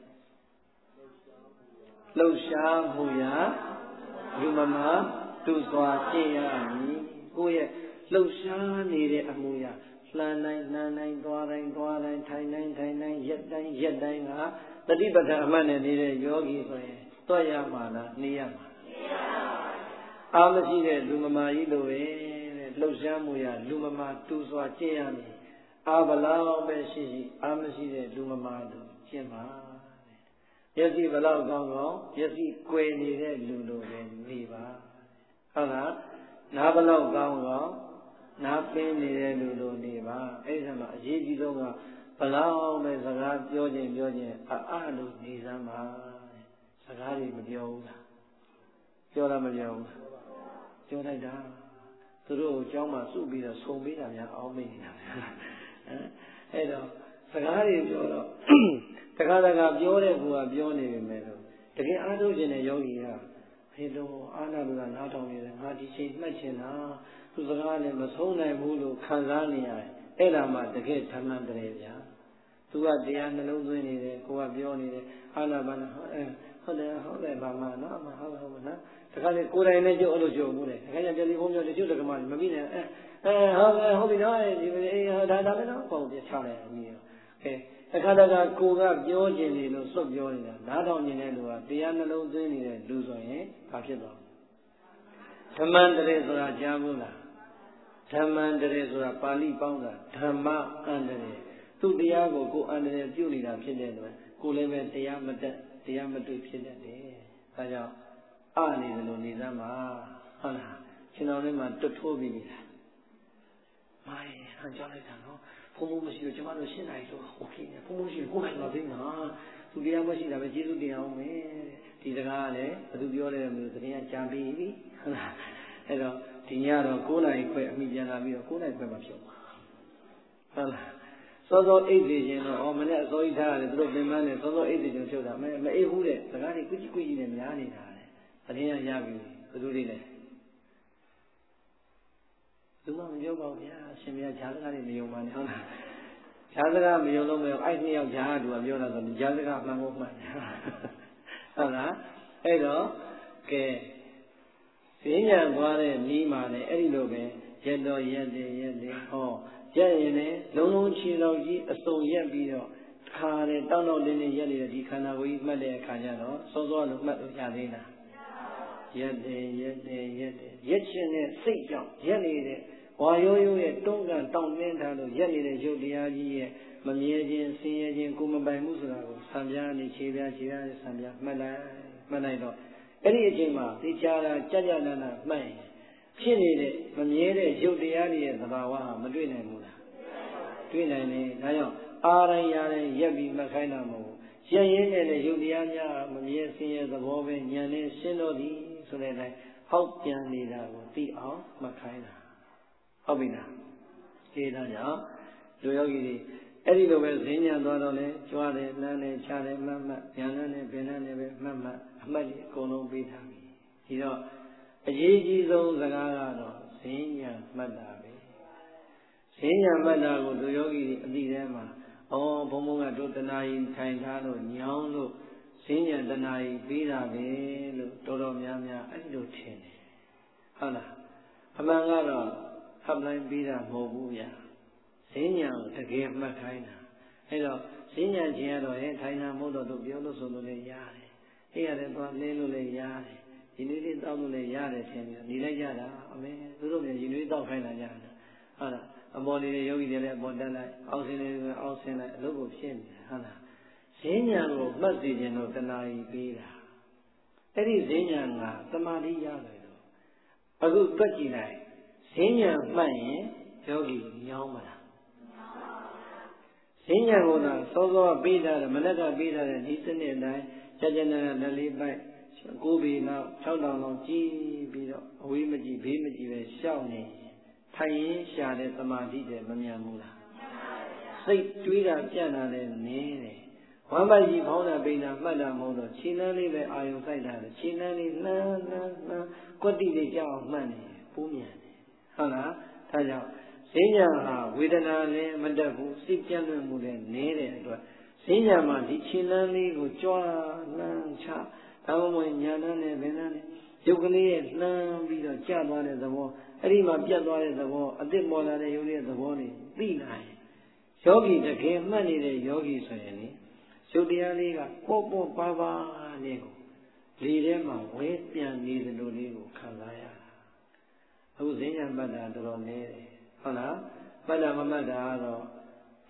လှုပ်ရှားမှုရာလူမမတူစွာကျင့်ရမည်ကိုယ့်ရဲ့လှုပ်ရှားနေတဲ့အမှုရာလှမ်းတိုင်းလှမ်းတိုင်းသွားတိုင်းသွားတိုင်းထိုင်တိုင်းထိုင်တိုင်းရက်တိုင်းရက်တိုင်းကတတိပဋ္ဌာန်အမှတ်နဲ့နေတဲ့ယောဂီဆိုရင်တွက်ရမှာလားနေရမှာအာမရှိတဲ့လူမမာကြီးလိုပဲတဲ့လှုပ်ရှားမှုရလူမမာတူစွာကျင့်ရမည်အာဘလောက်ပဲရှိရှိအာမရှိတဲ့လူမမာတို့ရှင်းပါမျက်စိဘလောက်ကောင်းကောင်းမျက်စိကွယ်နေတဲ့လူလိုပဲနေပါဟုတ်လားနားဘလောက်ကောင်းကောင်းနားပင်းနေတဲ့လူလိုနေပါအဲ့ဒါမှအရေးကြီးဆုံးကဘလောက်ပဲစကားပြောခြင်းပြောခြင်းအအလို့နေစမ်းပါစကားတွေမပြောဘူးလားပြောလားမပြောဘူးပြောလိုက်တာသူတို့အကြောင်းမှစုပြီးတော့ဆုံပေးတာများအောင်းမိနေတာအဲ့တော့စကားတွေပြောတော့တခါတခါပြောတဲ့ကူကပြောနေပြီမဲ့လို့တကယ်အားထုတ်ခြင်းတဲ့ယောဂီကဖေလို့အာနာလူကနားထောင်နေတယ်ငါဒီချိန်မှတ်ချင်တာသူစကားနဲ့မဆုံးနိုင်ဘူးလို့ခံစားနေရတယ်အဲ့ဒါမှတကယ်ဓမ္မတရေဗျာသူကတရားနှလုံးသွင်းနေတယ်ကိုကပြောနေတယ်အာနာပါနာဟုတ်တယ်ဟုတ်တယ်ဘာမှနော်မဟုတ်ဟုတ်ဘူးနော်တခါလေကိုယ်တိုင်နဲ့ကြုတ်အဲ့လိုကြုံမှုတယ်တခါကျပြန်ပြီးဘုံပြောတချို့တက္ကမမပြီးနဲ့အဲအဲဟုတ်ပြီဟုတ်ပြီနော်ဒီအေးဒါဒါပဲနော်ပေါ့ပြချလိုက်အမိရောအဲတခါတခါကိုကပြောခြင်းနေလို့စွတ်ပြောနေတာနားထောင်နေတဲ့လူကတရားနှလုံးသွင်းနေတဲ့လူဆိုရင်ဘာဖြစ်သွားဓမ္မန္တရေဆိုတာကြားဘူးလားဓမ္မန္တရေဆိုတာပါဠိပေါင်းတာဓမ္မအန္တရေသူ့တရားကိုကိုအန္တရာယ်ပြုနေတာဖြစ်တဲ့အတွက်ကိုလည်းပဲတရားမတက်တရားမတွေ့ဖြစ်တတ်တယ်။ဒါကြောင့်အနေနဲ့လိုနေစမ်းပါဟုတ်လား။ရှင်တော်လေးမှာတွတ်ထိုးပြီးပြီလား။မိုင်းဟန်ကြောက်လိုက်တာနော်။ဘုံဘုံမရှိလို့ကျမတို့ရှင်းနိုင်ဆိုโอเคနဲ့ဘုံဘုံရှိကိုယ်နိုင်ပါသေးမှာ။သူတရားမရှိတာပဲကျေးဇူးတင်အောင်မယ်။ဒီစကားကလည်းဘယ်သူပြောလဲမလို့တရားကြံပြီးပြီဟုတ်လား။အဲ့တော့ဒီညတော့ကိုးနိုင်ခွဲအမိပြန်လာပြီးတော့ကိုးနိုင်ခွဲမှာဖြုတ်ပါဟုတ်လားစောစောအိတ်စီခြင်းတော့ဩမနဲ့အစိုးရထားရတယ်သူတို့ပြင်ပန်းနေစောစောအိတ်စီခြင်းဖြုတ်တာမမအိတ်ဘူးတဲ့စကားတွေကွကြီးကွကြီးနဲ့များနေတာတဲ့သတင်းရရပြီဘယ်သူတွေလဲသူမှမပြောပါဘူးဗျာအရှင်မြတ်ဈာစကားတွေမယုံပါနဲ့ဟုတ်လားဈာစကားမယုံလို့မယုံအဲ့နှစ်ယောက်ဈာကသူကပြောတာဆိုဈာစကားမှန်ဖို့မှန်ဟုတ်လားအဲ့တော့ကဲဈဉ္ညာသွားတဲ့နီးမှာလည်းအဲ့ဒီလိုပဲရက်တော်ရက်တယ်ရက်တယ်ဟောကြက်ရင်လည်းလုံးလုံးချီလောက်ကြီးအစုံရက်ပြီးတော့ခါတယ်တောင်းတော့တင်းတင်းရက်နေတဲ့ဒီခန္ဓာကိုယ်ကြီးမှတ်တဲ့အခါကျတော့စောစောလို့မှတ်လို့ရသေးလားရက်တယ်ရက်တယ်ရက်တယ်ရက်ချင်းနဲ့စိတ်ကြောင့်ရက်နေတဲ့ဝါရိုးရိုးရဲ့တွန်းကန်တောင်းတင်းထားလို့ရက်နေတဲ့ရုပ်တရားကြီးရဲ့မမြဲခြင်းဆင်းရဲခြင်းကိုမပိုင်မှုဆိုတာကိုဆံပြားနေခြေပြားခြေပြားနဲ့ဆံပြားမှတ်လိုက်မှတ်လိုက်တော့အဲ့ဒီအချိန်မှာသိချာတာကြကြနာနာမှတ်ရင်ဖြစ်နေတဲ့မမြဲတဲ့ရုပ်တရားတွေရဲ့သဘာဝဟာမတွေ့နိုင်ဘူးလားတွေ့နိုင်တယ်ဒါကြောင့်အားရရတဲ့ရက်ပြီးမှတ်ခိုင်းတာမဟုတ်ဘူးရက်ရင်းနဲ့ရုပ်တရားများမမြဲဆင်းရဲသဘောပဲဉာဏ်နဲ့ရှင်းတော့သည်ဆိုတဲ့အတိုင်းဟောက်ပြန်နေတာကိုသိအောင်မှတ်ခိုင်းတာဟုတ်ပြီလားဒီဒါကြောင့်လူယောဂီတွေအဲ့ဒီလိုပဲဈဉ္ညာသွားတော့လဲကြွားတယ်လမ်းတယ်ခြားတယ်မှတ်မှတ်ဉာဏ်နဲ့ပင်နဲ့ပဲမှတ်မှတ်အမှတ်ကြီးအကုန်လုံးပေးထားပြီဒီတော့အရေးကြီးဆုံးစကားကတော့ဈဉ္ညာမှတ်တာပဲဈဉ္ညာမှတ်တာကိုလူယောဂီတွေအတိထဲမှာဩဘုံဘုံကတို့တဏှာကြီးထိုင်ထားလို့ညောင်းလို့ဈဉ္ညာတဏှာကြီးပေးတာပဲလို့တော်တော်များများအဲ့လိုထင်တယ်ဟုတ်လားအမှန်ကတော့ဟပ်လိုက်ပေးတာမဟုတ်ဘူးဗျာဈဉ္ညာကိုတကယ်မှတ်ခိုင်းတာအဲ့တော့ဈဉ္ညာခြင်းကတော့ဟဲ့ထိုင်တာမဟုတ်တော့သူပြောလို့ဆိုလို့လည်းရတယ်အဲ့ရတယ်သွားလဲလို့လည်းရတယ်ဒီနေ့လေးတောက်လို့လည်းရတယ်ထင်တယ်နေလိုက်ကြတာအမေသူတို့လည်းဒီနေ့တောက်ခိုင်းလာကြတာဟုတ်လားအပေါ်နေတဲ့ယောဂီတွေလည်းအပေါ်တက်လိုက်အောက်ဆင်းနေတယ်အောက်ဆင်းလိုက်အလုပ်ကိုဖြစ်နေတယ်ဟုတ်လားဈဉ္ညာကိုမှတ်စီခြင်းတော့တဏှာကြီးပေးတာအဲ့ဒီဈဉ္ညာကသမာဓိရတယ်လို့အခုတွက်ကြည့်လိုက်ဈဉ္ညာမှတ်ရင်ယောဂီညောင်းမလားဈဉ္ညာကိုသာစောစောပေးထားတယ်မနက်ကပေးထားတဲ့ဒီစနစ်အတိုင်းကြကြနာနာလက်လေးပိုက်ကိုးပေနောက်၆တောင်လောက်ကြီးပြီးတော့အဝေးမကြည့်ဘေးမကြည့်ပဲရှောက်နေထိုင်ရင်ရှာတဲ့သမာဓိတွေမမြန်ဘူးလားစိတ်တွေးတာကြံ့တာလည်းနည်းတယ်ဝမ်းပိုက်ကြီးဖောင်းတာပိန်တာမှတ်တာမဟုတ်တော့ခြေနှမ်းလေးပဲအာယုံစိုက်တာလေခြေနှမ်းလေးနှမ်းနှမ်းနှမ်းကွက်တိလေးကြောက်အောင်မှတ်နေပိုးမြန်တယ်ဟုတ်လားဒါကြောင့်ဈဉ္ညာဟာဝေဒနာလည်းမတက်ဘူးစိတ်ကြံ့လွင့်မှုလည်းနည်းတဲ့အတွက်ဈဉ္ညာမှာဒီခြေနှမ်းလေးကိုကြွားနှမ်းချဒါမှမဟုတ်ညာနှမ်းနဲ့ဘယ်နှမ်းနဲ့ရုပ်ကလေးရဲ့နှမ်းပြီးတော့ကျသွားတဲ့သဘောအဲ့ဒီမှာပြတ်သွားတဲ့သဘောအသစ်ပေါ်လာတဲ့ရုပ်ရဲ့သဘောတွေသိနိုင်ယောဂီတကယ်မှတ်နေတဲ့ယောဂီဆိုရင်လေရုပ်တရားလေးကပေါ့ပေါ့ပါးပါးလေးကိုလေထဲမှာဝဲပြန်နေသလိုလေးကိုခံစားရတာအခုဈဉ္ညာမှတ်တာတော်တော်နည်းတယ်ဟုတ်လားမှတ်တာမမှတ်တာကတော့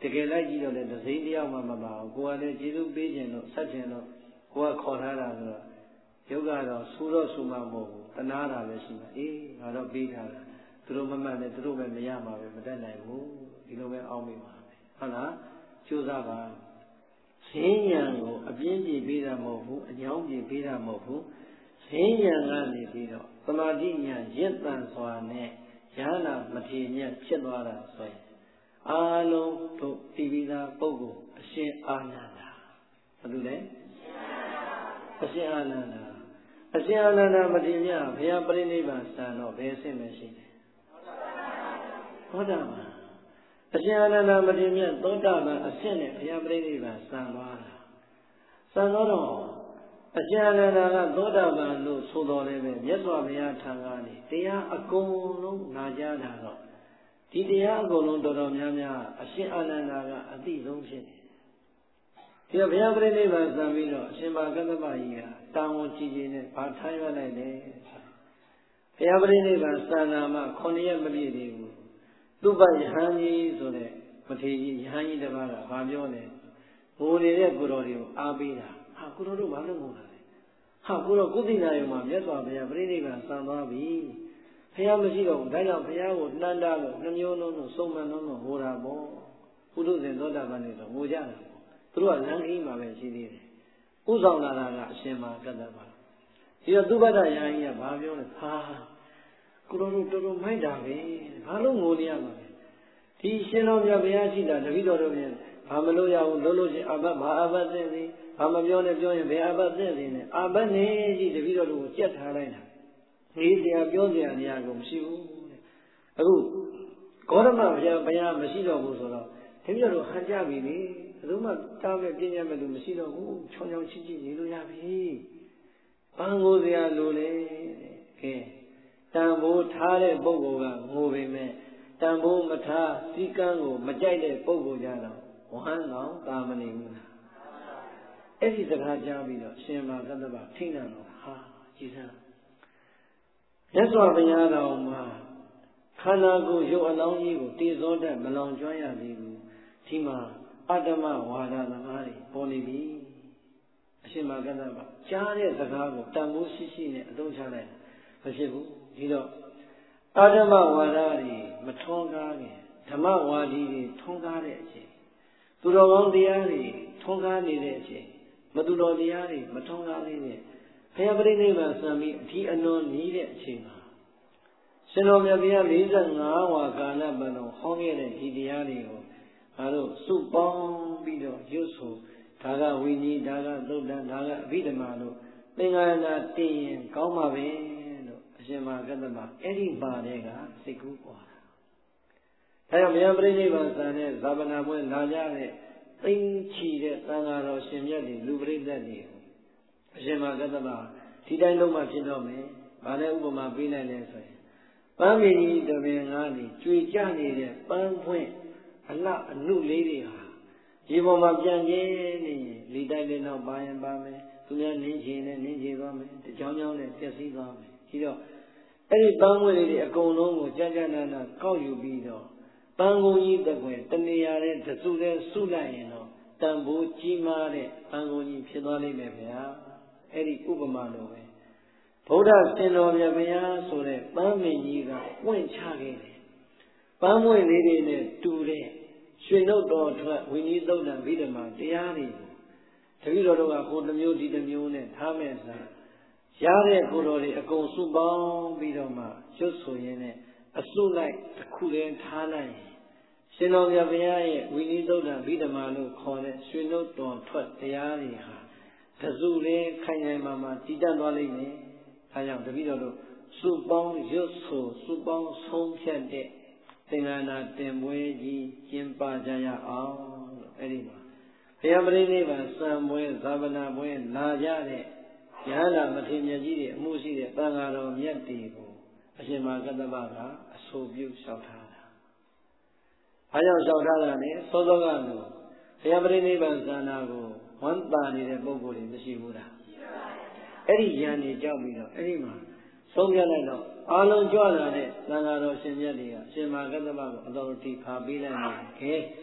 တကယ်လိုက်ကြည့်တော့လေဒစိမ့်တယောက်မှမပါဘူးကိုကလည်းကျေးဇူးပေးခြင်းလို့ဆက်ခြင်းလို့ကိုကခေါ်ထားတာဆိုတော့ယုတ်ကတော့ဆူတော့ဆူမှမဟုတ်ဘူးတနာတာပဲရှိမှာအေးငါတော့ပေးထားတာသူတို့မမှတ်နဲ့သူတို့ပဲမရမှာပဲမတတ်နိုင်ဘူးဒီလိုပဲအောင်းမိပါပဲဟုတ်လားကြိုးစားပါဈဉ္ဉံကိုအပြင်းပြေပေးတာမဟုတ်ဘူးအညောင်းပြေပေးတာမဟုတ်ဘူးဈဉ္ဉံကနေပြီးတော့သမာဓိဉာဏ်ရင့်တန်စွာနဲ့ဉာဏမထေမြတ်ဖြစ်သွားတာဆိုရင်အာလုံးတို့သိပြီးသားပုဂ္ဂိုလ်အရှင်အာနန္ဒာဘာလို့လဲအရှင်အာနန္ဒာအရှင်အာနန္ဒာမထေမြတ်ဘုရားပြိဋိဘံစံတော့ဘယ်အဆင့်ပဲရှိတယ်သောတာပန်အရှင်အာနန္ဒာမထေမြတ်သောတာပန်အဆင့်နဲ့ဘုရားပြိဋိဘံစံသွားတာစံတော့အရှင်အာနန္ဒာကသောတာပန်လို့ဆိုတော်လည်းပဲမြတ်စွာဘုရားထံကနေတရားအကုန်လုံးနာကြားတာတော့ဒီတရားအကုန်လုံးတော်တော်များများအရှင်အာနန္ဒာကအသိဆုံးဖြစ်တယ်ဒီတော့ဘုရားပြိဋိဘံစံပြီးတော့အရှင်ဘာကတ္တပကြီးကတာဝန်ကြီးကြီးနဲ့ဗာထားရလိုက်တယ်ဘုရားပြိဋိဘံစံနာမှာခုနှစ်ရက်မပြည့်သေးဘူးသူပယဟန်ကြီးဆိုတဲ့မထေရကြီးယဟန်ကြီးတစ်ပါးကဗာပြောတယ်ငိုနေတဲ့ကိုတော်တွေကိုအားပေးတာဟာကိုတော်တို့ဘာလို့ငိုတာလဲဟာကိုတော်ကုသိနာယုံမှာမြတ်စွာဘုရားပြိဋိဘံစံသွားပြီဘုရားမရှိတော့ဘူးဒါကြောင့်ဘုရားကိုနှမ်းတာလို့နှမျိုးလုံးလို့စုံမှန်လုံးလို့ဟောတာပေါ့ပုထုဇဉ်သောတာပန်တွေတော့ငိုကြတာပေါ့သူတို့ကလမ်းခီးမှာပဲရှိသေးတယ်ဥဆောင်လာတာကအရှင်မကတ္တပါဒီတော့သူပတ္တရာကြီးကဘာပြောလဲဟာကိုတော်တို့တော်တော်မိုက်တာပဲဘာလို့ငိုနေရမှာလဲဒီရှင်တော်မြတ်ဘုရားရှိတာတပည့်တော်တို့ပြန်ဘာမလို့ရဘူးလို့လို့ချင်းအဘတ်ဘာအဘတ်သိသည်ဘာမပြောနဲ့ပြောရင်ဘယ်အဘတ်သိသည်နဲ့အဘတ်နေကြီးတပည့်တော်တို့ကိုကြက်ထားလိုက်တာဒီတရားပြောစရာနေရာကိုမရှိဘူးတဲ့အခုဂေါတမဘုရားဘုရားမရှိတော့ဘူးဆိုတော့တပည့်တော်တို့ဟန်ကြပြီလေဘယ်သူမှတားမဲ့ပြင်းရမဲ့လူမရှိတော့ဘူးချောင်းချောင်းချစ်ချစ်နေလို့ရပြီပန်းကိုစရာလိုလေတဲ့ကဲတန်ဖိုးထားတဲ့ပုဂ္ဂိုလ်ကငိုပေမဲ့တန်ဖိုးမထားစည်းကမ်းကိုမကြိုက်တဲ့ပုဂ္ဂိုလ်ကြတော့ဝဟန်းတော်ကာမနေဘူးလားအဲ့ဒီစကားကြားပြီးတော့ရှင်မကတ္တဗထိဏတော်ဟာကြည်စမ်းမြတ်စွာဘုရားတော်မှာခန္ဓာကိုယ်ရုပ်အလောင်းကြီးကိုတည်စောတတ်မလောင်ကျွမ်းရသေးဘူးဒီမှာအတ္တမဝါဒသမားတွေပေါ်နေပြီအရှင်မကတ္တဗကြားတဲ့စကားကိုတန်ဖိုးရှိရှိနဲ့အသုံးချလိုက်မဖြစ်ဘူးဒီတော့အတ္တမဝါဒတွေမထွန်းကားခင်ဓမ္မဝါဒီတွေထွန်းကားတဲ့အချိန်သူတော်ကောင်းတရားတွေထွန်းကားနေတဲ့အချိန်မသူတော်တရားတွေမထွန်းကားသေးတဲ့ဘုရားပြိဋိဘံစံပြီးအထီးအလွန်ကြီးတဲ့အချိန်မှာရှင်တော်မြတ်ဘုရား၄၅ဝါကာလပတ်လုံးဟောခဲ့တဲ့ဒီတရားတွေကိုငါတို့စုပေါင်းပြီးတော့ရွတ်ဆိုဒါကဝိနည်းဒါကသုတ်တံဒါကအဘိဓမ္မာလို့သင်္ဃာနာတင်ရင်ကောင်းပါပဲလို့အရှင်မကတ္တဗအဲ့ဒီပါတဲ့ကစိတ်ကူးပေါ်တာဒါကြောင့်ဘုရားပြိဋိဘံစံတဲ့ဇာပနာပွဲလာကြတဲ့သိမ့်ချီတဲ့သံဃာတော်ရှင်မြတ်တွေလူပရိသတ်တွေအရှင်မကတ္တဗဒီတိုင်းလုံးမှဖြစ်တော့မယ်။ဘာလဲဥပမာပေးလိုက်လဲဆိုရင်ပန်းမင်းကြီးတပင်ကားနေကြွေကြနေတဲ့ပန်းပွင့်အလှအနုလေးတွေဟာဒီပေါ်မှာပြန်ကျင်းနေရင်လီတိုက်လေးတော့ပါရင်ပါမယ်။သူများနင်းချင်နဲ့နင်းချေသွားမယ်။တကြောင်ကြောင်နဲ့ပျက်စီးသွားမယ်။ဒီတော့အဲ့ဒီပန်းပွင့်လေးတွေအကုန်လုံးကိုကြကြနာနာကောက်ယူပြီးတော့ပန်းကုန်းကြီးတစ်ခွင်တနေရာတဲ့တစုတဲ့စုလိုက်ရင်တော့တန်ဖိုးကြီးမားတဲ့ပန်းကုန်းကြီးဖြစ်သွားလိမ့်မယ်ဗျာ။အဲ့ဒီဥပမာလိုပဲဗုဒ္ဓရှင်တော်မြတ်ဗျာဆိုတဲ့ပန်းမင်းကြီးကပွင့်ချခဲ့တယ်ပန်းပွင့်လေးတွေနဲ့တူတဲ့ရွှေနှုတ်တော်ထွက်ဝိနည်းသုတ်တံဗိဓမာတရားတွေကိုတပည့်တော်တို့ကဟိုတစ်မျိုးဒီတစ်မျိုးနဲ့ထားမဲ့စားရတဲ့ကိုယ်တော်တွေအကုန်စုပေါင်းပြီးတော့မှရွတ်ဆိုရင်းနဲ့အစုလိုက်တစ်ခုတည်းထားလိုက်ရှင်တော်မြတ်ဗျာရဲ့ဝိနည်းသုတ်တံဗိဓမာလို့ခေါ်တဲ့ရွှေနှုတ်တော်ထွက်တရားတွေဟာတစုလေးခိုင်ခိုင်မာမာတည်တတ်သွားလိမ့်မယ်။ဒါကြောင့်တပည့်တော်တို့စုပေါင်းရွတ်ဆိုစုပေါင်းဆုံးဖြတ်တဲ့သင်္ဃာနာတင်ပွဲကြီးကျင်းပကြရအောင်လို့အဲ့ဒီမှာဘုရားပရိနိဗ္ဗာန်စံပွဲဇာပနာပွဲလာကြတဲ့ယဟန္တာမထေရကြီးတွေအမှုရှိတဲ့သံဃာတော်မြတ်တွေကိုအရှင်မကတ္တဗကအဆိုပြုလျှောက်ထားတာ။အားကြောင့်လျှောက်ထားတာနဲ့စောစောကလို့ဘုရားပရိနိဗ္ဗာန်ဇာနာကိုဝမ်းသာနေတဲ့ပုဂ္ဂိုလ်တွေမရှိဘူးလားအဲ့ဒီဉာဏ်ကြီးကြောက်ပြီးတော့အဲ့ဒီမှာဆုံးဖြတ်လိုက်တော့အာလုံးကြွလာတဲ့သံဃာတော်ရှင်မြတ်တွေကရှင်မကတ္တဗကိုအတော်တိခါပေးလိုက်တယ်ခဲ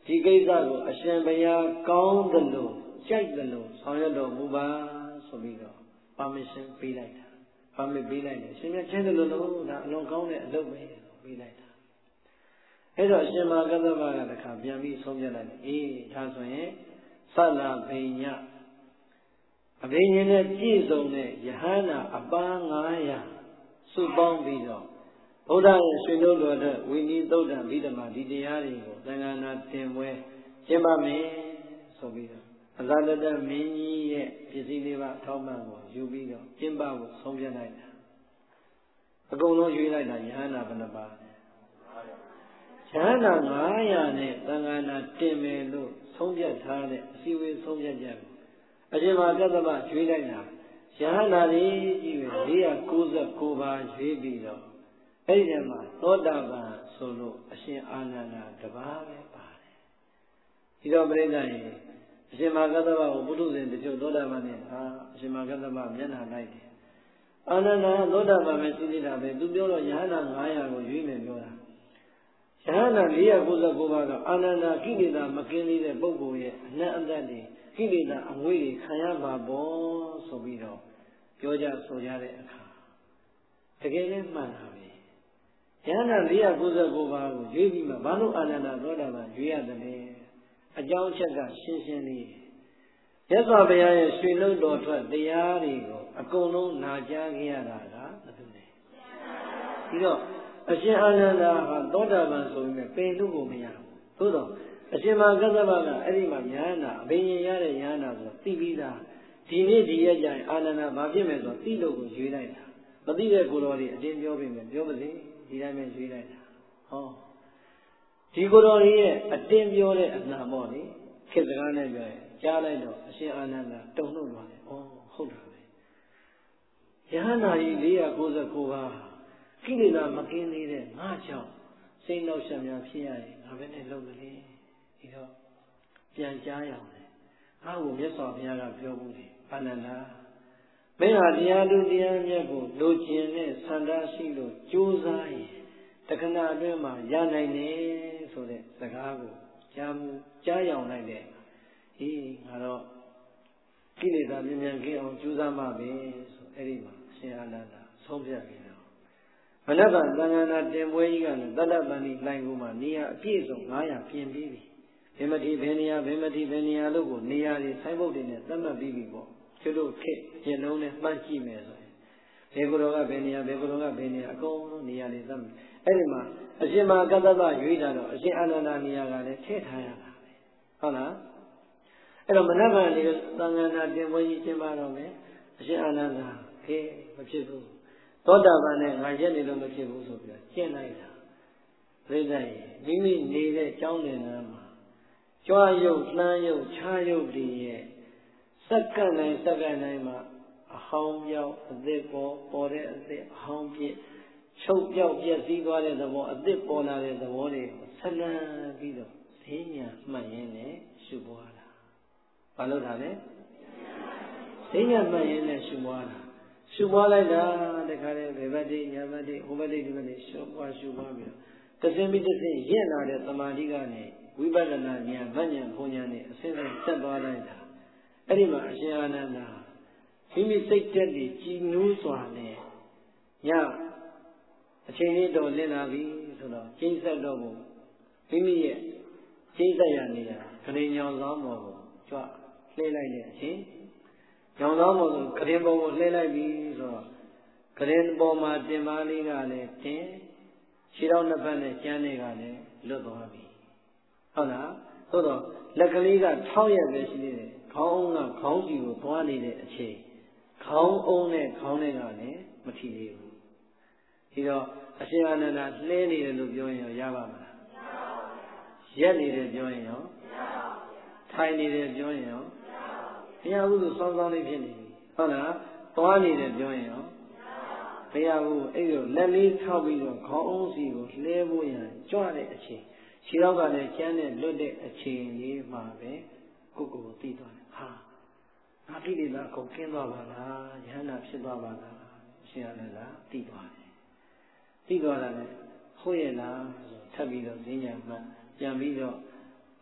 ဒီကိစ္စကိုအရှင်ဘုရားကောင်းသလိုကြိုက်သလိုဆောင်ရွက်တော်မူပါဆိုပြီးတော့ permission ပေးလိုက်တာ permit ပေးလိုက်တယ်ရှင်မြတ်ချင်းတယ်လို့လို့ဒါအလွန်ကောင်းတဲ့အလုပ်ပဲပေးလိုက်တာအဲ့တော့အရှင်မကတ္တဗကတခါပြန်ပြီးဆုံးဖြတ်လိုက်တယ်အေးဒါဆိုရင်သလဘိညအဘိညာဉ်နဲ့ပြည့်စုံတဲ့ယဟန္တာအပန်းငါးရာစုပေါင်းပြီးတော့ဘုရားရဲ့ရွှေနှုတ်တော်တဲ့ဝိနည်းသုတ်တံဗိဓမာဒီတရားတွေကိုသံဃာနာတင်ပွဲကျင်းပမယ်ဆိုပြီးတော့အဇာတတမင်းကြီးရဲ့ပစ္စည်းလေးပါထောက်ပံ့ကိုယူပြီးတော့ကျင်းပဖို့ဆုံးဖြတ်လိုက်တာအကုန်လုံးရွေးလိုက်တာယဟန္တာဘယ်နှပါးယဟန္တာငါးရာနဲ့သံဃာနာတင်မယ်လို့ဆုံးဖြတ်ထားတဲ့အစည်းအဝေးဆုံးဖြတ်ချက်ကိုအရှင်မကတ္တဗရွေးလိုက်တာယဟန္တာလေးကြီးပဲ၄၉၉ပါးရွေးပြီးတော့အဲ့ဒီမှာသောတာပန်ဆိုလို့အရှင်အာနန္ဒာတပါးပဲပါတယ်ဒီတော့ပြိဿရေအရှင်မကတ္တဗကိုပုထုဇဉ်တချို့သောတာပန်နဲ့ဟာအရှင်မကတ္တဗမျက်နှာလိုက်တယ်အာနန္ဒာသောတာပန်ပဲရှိနေတာပဲသူပြောတော့ယဟန္တာ၅ရာကိုရွေးမယ်ပြောတာယဟန္တာ၄၉၉ပါးကအာနန္ဒာကိလေသာမကင်းသေးတဲ့ပုဂ္ဂိုလ်ရဲ့အနတ်အသက်တွေကိလေသာအငွေ့တွေခံရမှာပေါ့ဆိုပြီးတော့ပြောကြဆိုကြတဲ့အခါတကယ်လည်းမှန်တာပဲယဟန္တာ၄၉၉ပါးကိုရွေးပြီးမှဘာလို့အာနန္ဒာသောတာပန်ရွေးရတယ်လဲအကြောင်းအချက်ကရှင်းရှင်းလေးမြတ်စွာဘုရားရဲ့ရွှေနှုတ်တော်ထွက်တရားတွေကိုအကုန်လုံးနာကြားခဲ့ရတာကဘယ်သူလဲပြီးတော့အရှင်အာနန္ဒာဟာသောတာပန်ဆိုပြီးပင်လို့ကိုမရဘူးသို့တော့အရှင်မကတ္တဗကအဲ့ဒီမှာယဟန္တာအဘိညာဉ်ရတဲ့ယဟန္တာဆိုသိပြီးသားဒီနေ့ဒီရက်ကျရင်အာနန္ဒာဘာဖြစ်မယ်ဆိုသိလို့ကိုရွေးလိုက်တာမသိတဲ့ကိုယ်တော်တွေအတင်းပြောပြီးမယ်ပြောပါစေဒီတိုင်းပဲရွေးလိုက်တာဟောဒီကိုယ်တော်တွေရဲ့အတင်းပြောတဲ့အနာပေါ့လေခေတ်စကားနဲ့ပြောရင်ကြားလိုက်တော့အရှင်အာနန္ဒာတုန်လှုပ်သွားတယ်ဩဟုတ်တာပဲယဟန္တာကြီး၄၉၉ပါးကိလေသာမကင်းသေးတဲ့ငါကြောင့်စိတ်နှောက်ယှက်များဖြစ်ရရင်ငါပဲနဲ့လုပ်မလဲဒီတော့ပြန်ကြားရအောင်လေငါ့ကိုမြတ်စွာဘုရားကပြောဘူးလေအာနန္ဒာမင်းဟာတရားသူတရားမြတ်ကိုလိုချင်တဲ့ဆန္ဒရှိလို့ကြိုးစားရင်တခဏအတွင်းမှာရနိုင်တယ်ဆိုတဲ့စကားကိုကြားမှုကြားရောက်လိုက်တဲ့အေးငါတော့ကိလေသာမြင်မြန်ကင်းအောင်ကြိုးစားမှပဲဆိုအဲ့ဒီမှာရှင်အာနန္ဒာဆုံးဖြတ်ပြီးတော့မနက်ကသံဃာနာတင်ပွဲကြီးကလည်းတတ္တပန္တိလိုင်ကူမှာနေရာအပြည့်စုံ၅ရာပြင်ပြီးပြီဘယ်မတိဘယ်နေရာဘယ်မတိဘယ်နေရာလို့ကိုနေရာတွေဆိုင်းဘုတ်တွေနဲ့သတ်မှတ်ပြီးပြီပေါ့ကျွတ်တို့ခက်ကျင်လုံးနဲ့မှတ်ကြည့်မယ်ဆိုရင်ဘေကုတော်ကဘယ်နေရာဘေကုတော်ကဘယ်နေရာအကုန်လုံးနေရာတွေသတ်မှတ်အဲ့ဒီမှာအရှင်မကတ္တဗရွေးတာတော့အရှင်အာနန္ဒာနေရာကလည်းထည့်ထားရတာပဲဟုတ်လားအဲ့တော့မနက်ကလေသံဃာနာတင်ပွဲကြီးကျင်းပတော့မယ်အရှင်အာနန္ဒာခေမဖြစ်ဘူးသောတာပန်နဲ့ငါရက်နေလို့မဖြစ်ဘူးဆိုပြီးကျင့်လိုက်တာပြိဿရေမိမိနေတဲ့ကျောင်းတင်နာမှာကြွားရုပ်လှမ်းရုပ်ခြားရုပ်တွေရဲ့စက္ကန့်တိုင်းစက္ကန့်တိုင်းမှာအဟောင်းပြောင်းအသစ်ပေါ်ပေါ်တဲ့အသစ်အဟောင်းပြည့်ချုပ်ပြောက်ပြည့်စည်းသွားတဲ့သဘောအသစ်ပေါ်လာတဲ့သဘောတွေကိုဆက်လန်းပြီးတော့ဈဉ္ညာမှတ်ရင်းနဲ့ရှုပွားတာဘာလို့တာလဲဈဉ္ညာမှတ်ရင်းနဲ့ရှုပွားတာရှုပွားလိုက်တာတခါလေဘယ်ဘက်တိညာဘက်တိဟိုဘက်တိဒီဘက်တိရှုပွားရှုပွားပြီးတော့တစင်းပြီးတစင်းရင့်လာတဲ့သမာဓိကနေဝိပဿနာဉာဏ်ဗဉ္ဉာဏ်ဘုံဉာဏ်နဲ့အစဉ်စဉ်ဆက်သွားလိုက်တာအဲ့ဒီမှာအရှင်အာနန္ဒာမိမိစိတ်တက်ပြီးကြည်နူးစွာနဲ့ညအချိန်လေးတော့လင်းလာပြီဆိုတော့ကျိန်းဆက်တော့ဖို့မိမိရဲ့ကျိန်းဆက်ရနေတာခရင်ညောင်ဆောင်ပေါ်ကိုကြွလှည့်လိုက်တဲ့အချိန်ညောင်ဆောင်ပေါ်ကိုခရင်ပေါ်ကိုလှည့်လိုက်ပြီဆိုတော့ခရင်ပေါ်မှာတင်ပါလေးကလည်းတင်ခြေထောက်နှစ်ဖက်နဲ့ကျန်းတွေကလည်းလွတ်သွားပြီဟုတ်လားသို့တော့လက်ကလေးကထောက်ရက်ပဲရှိနေတယ်ခေါင်းအုံးကခေါင်းကြီးကိုသွားနေတဲ့အချိန်ခေါင်းအုံးနဲ့ခေါင်းနဲ့ကလည်းမထီသေးဘူးဒီတော့အရှင်အာနန္ဒာလှဲနေတယ်လို့ပြောရင်ရပါမလားမရပါဘူးရက်နေတယ်ပြောရင်ရောမရပါဘူးထိုင်နေတယ်ပြောရင်ရောမရဘူးလို့စောင်းစောင်းလေးဖြစ်နေပြီဟုတ်လားသွားနေတယ်ပြောရင်ရောမရဘူးအဲ့လိုလက်လေးထောက်ပြီးတော့ခေါင်းအုံးစီကိုလှဲဖို့ရန်ကြွတဲ့အချိန်ခြေထောက်ကလည်းကျန်းနဲ့လွတ်တဲ့အချိန်လေးမှာပဲကိုယ်ကိုယ်သိသွားတယ်ဟာငါကိလေသာကုန်ကင်းသွားပါလားယဟန္တာဖြစ်သွားပါလားအရှင်အာနန္ဒာသိသွားတယ်သိသွားတာနဲ့ဟုတ်ရဲ့လားဆိုထပ်ပြီးတော့ဈဉ္ညာမှပြန်ပြီးတော့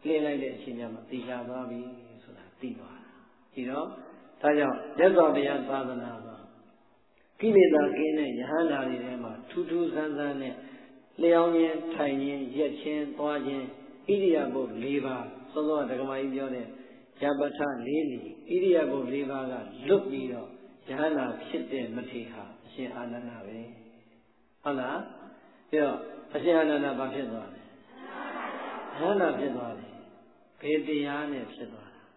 လင်းလိုက်တဲ့အချိန်မှာသိကြသွားပြီဆိုတာသိသွားတာဒီတော့ဒါကြောင့်မြတ်စွာဘုရားသာသနာမှာကိလေသာကင်းတဲ့ယဟန္တာတွေထဲမှာထူးထူးဆန်းဆန်းနဲ့လျောင်းခြင်းထိုင်ခြင်းရက်ခြင်းသွားခြင်းဣရိယာပုတ်၄ပါးစောစောကဒကမာကြီးပြောတဲ့ယပထလေးလီဣရိယာပုတ်၄ပါးကလွတ်ပြီးတော့ယဟန္တာဖြစ်တဲ့မထေရဟာအရှင်အာနန္ဒာပဲဟုတ်လားပြီးတော့အရှင်အာနန္ဒာဘာဖြစ်သွားလဲယဟန္တာဖြစ်သွားတယ်ဘယ်တရားနဲ့ဖြစ်သွားတာ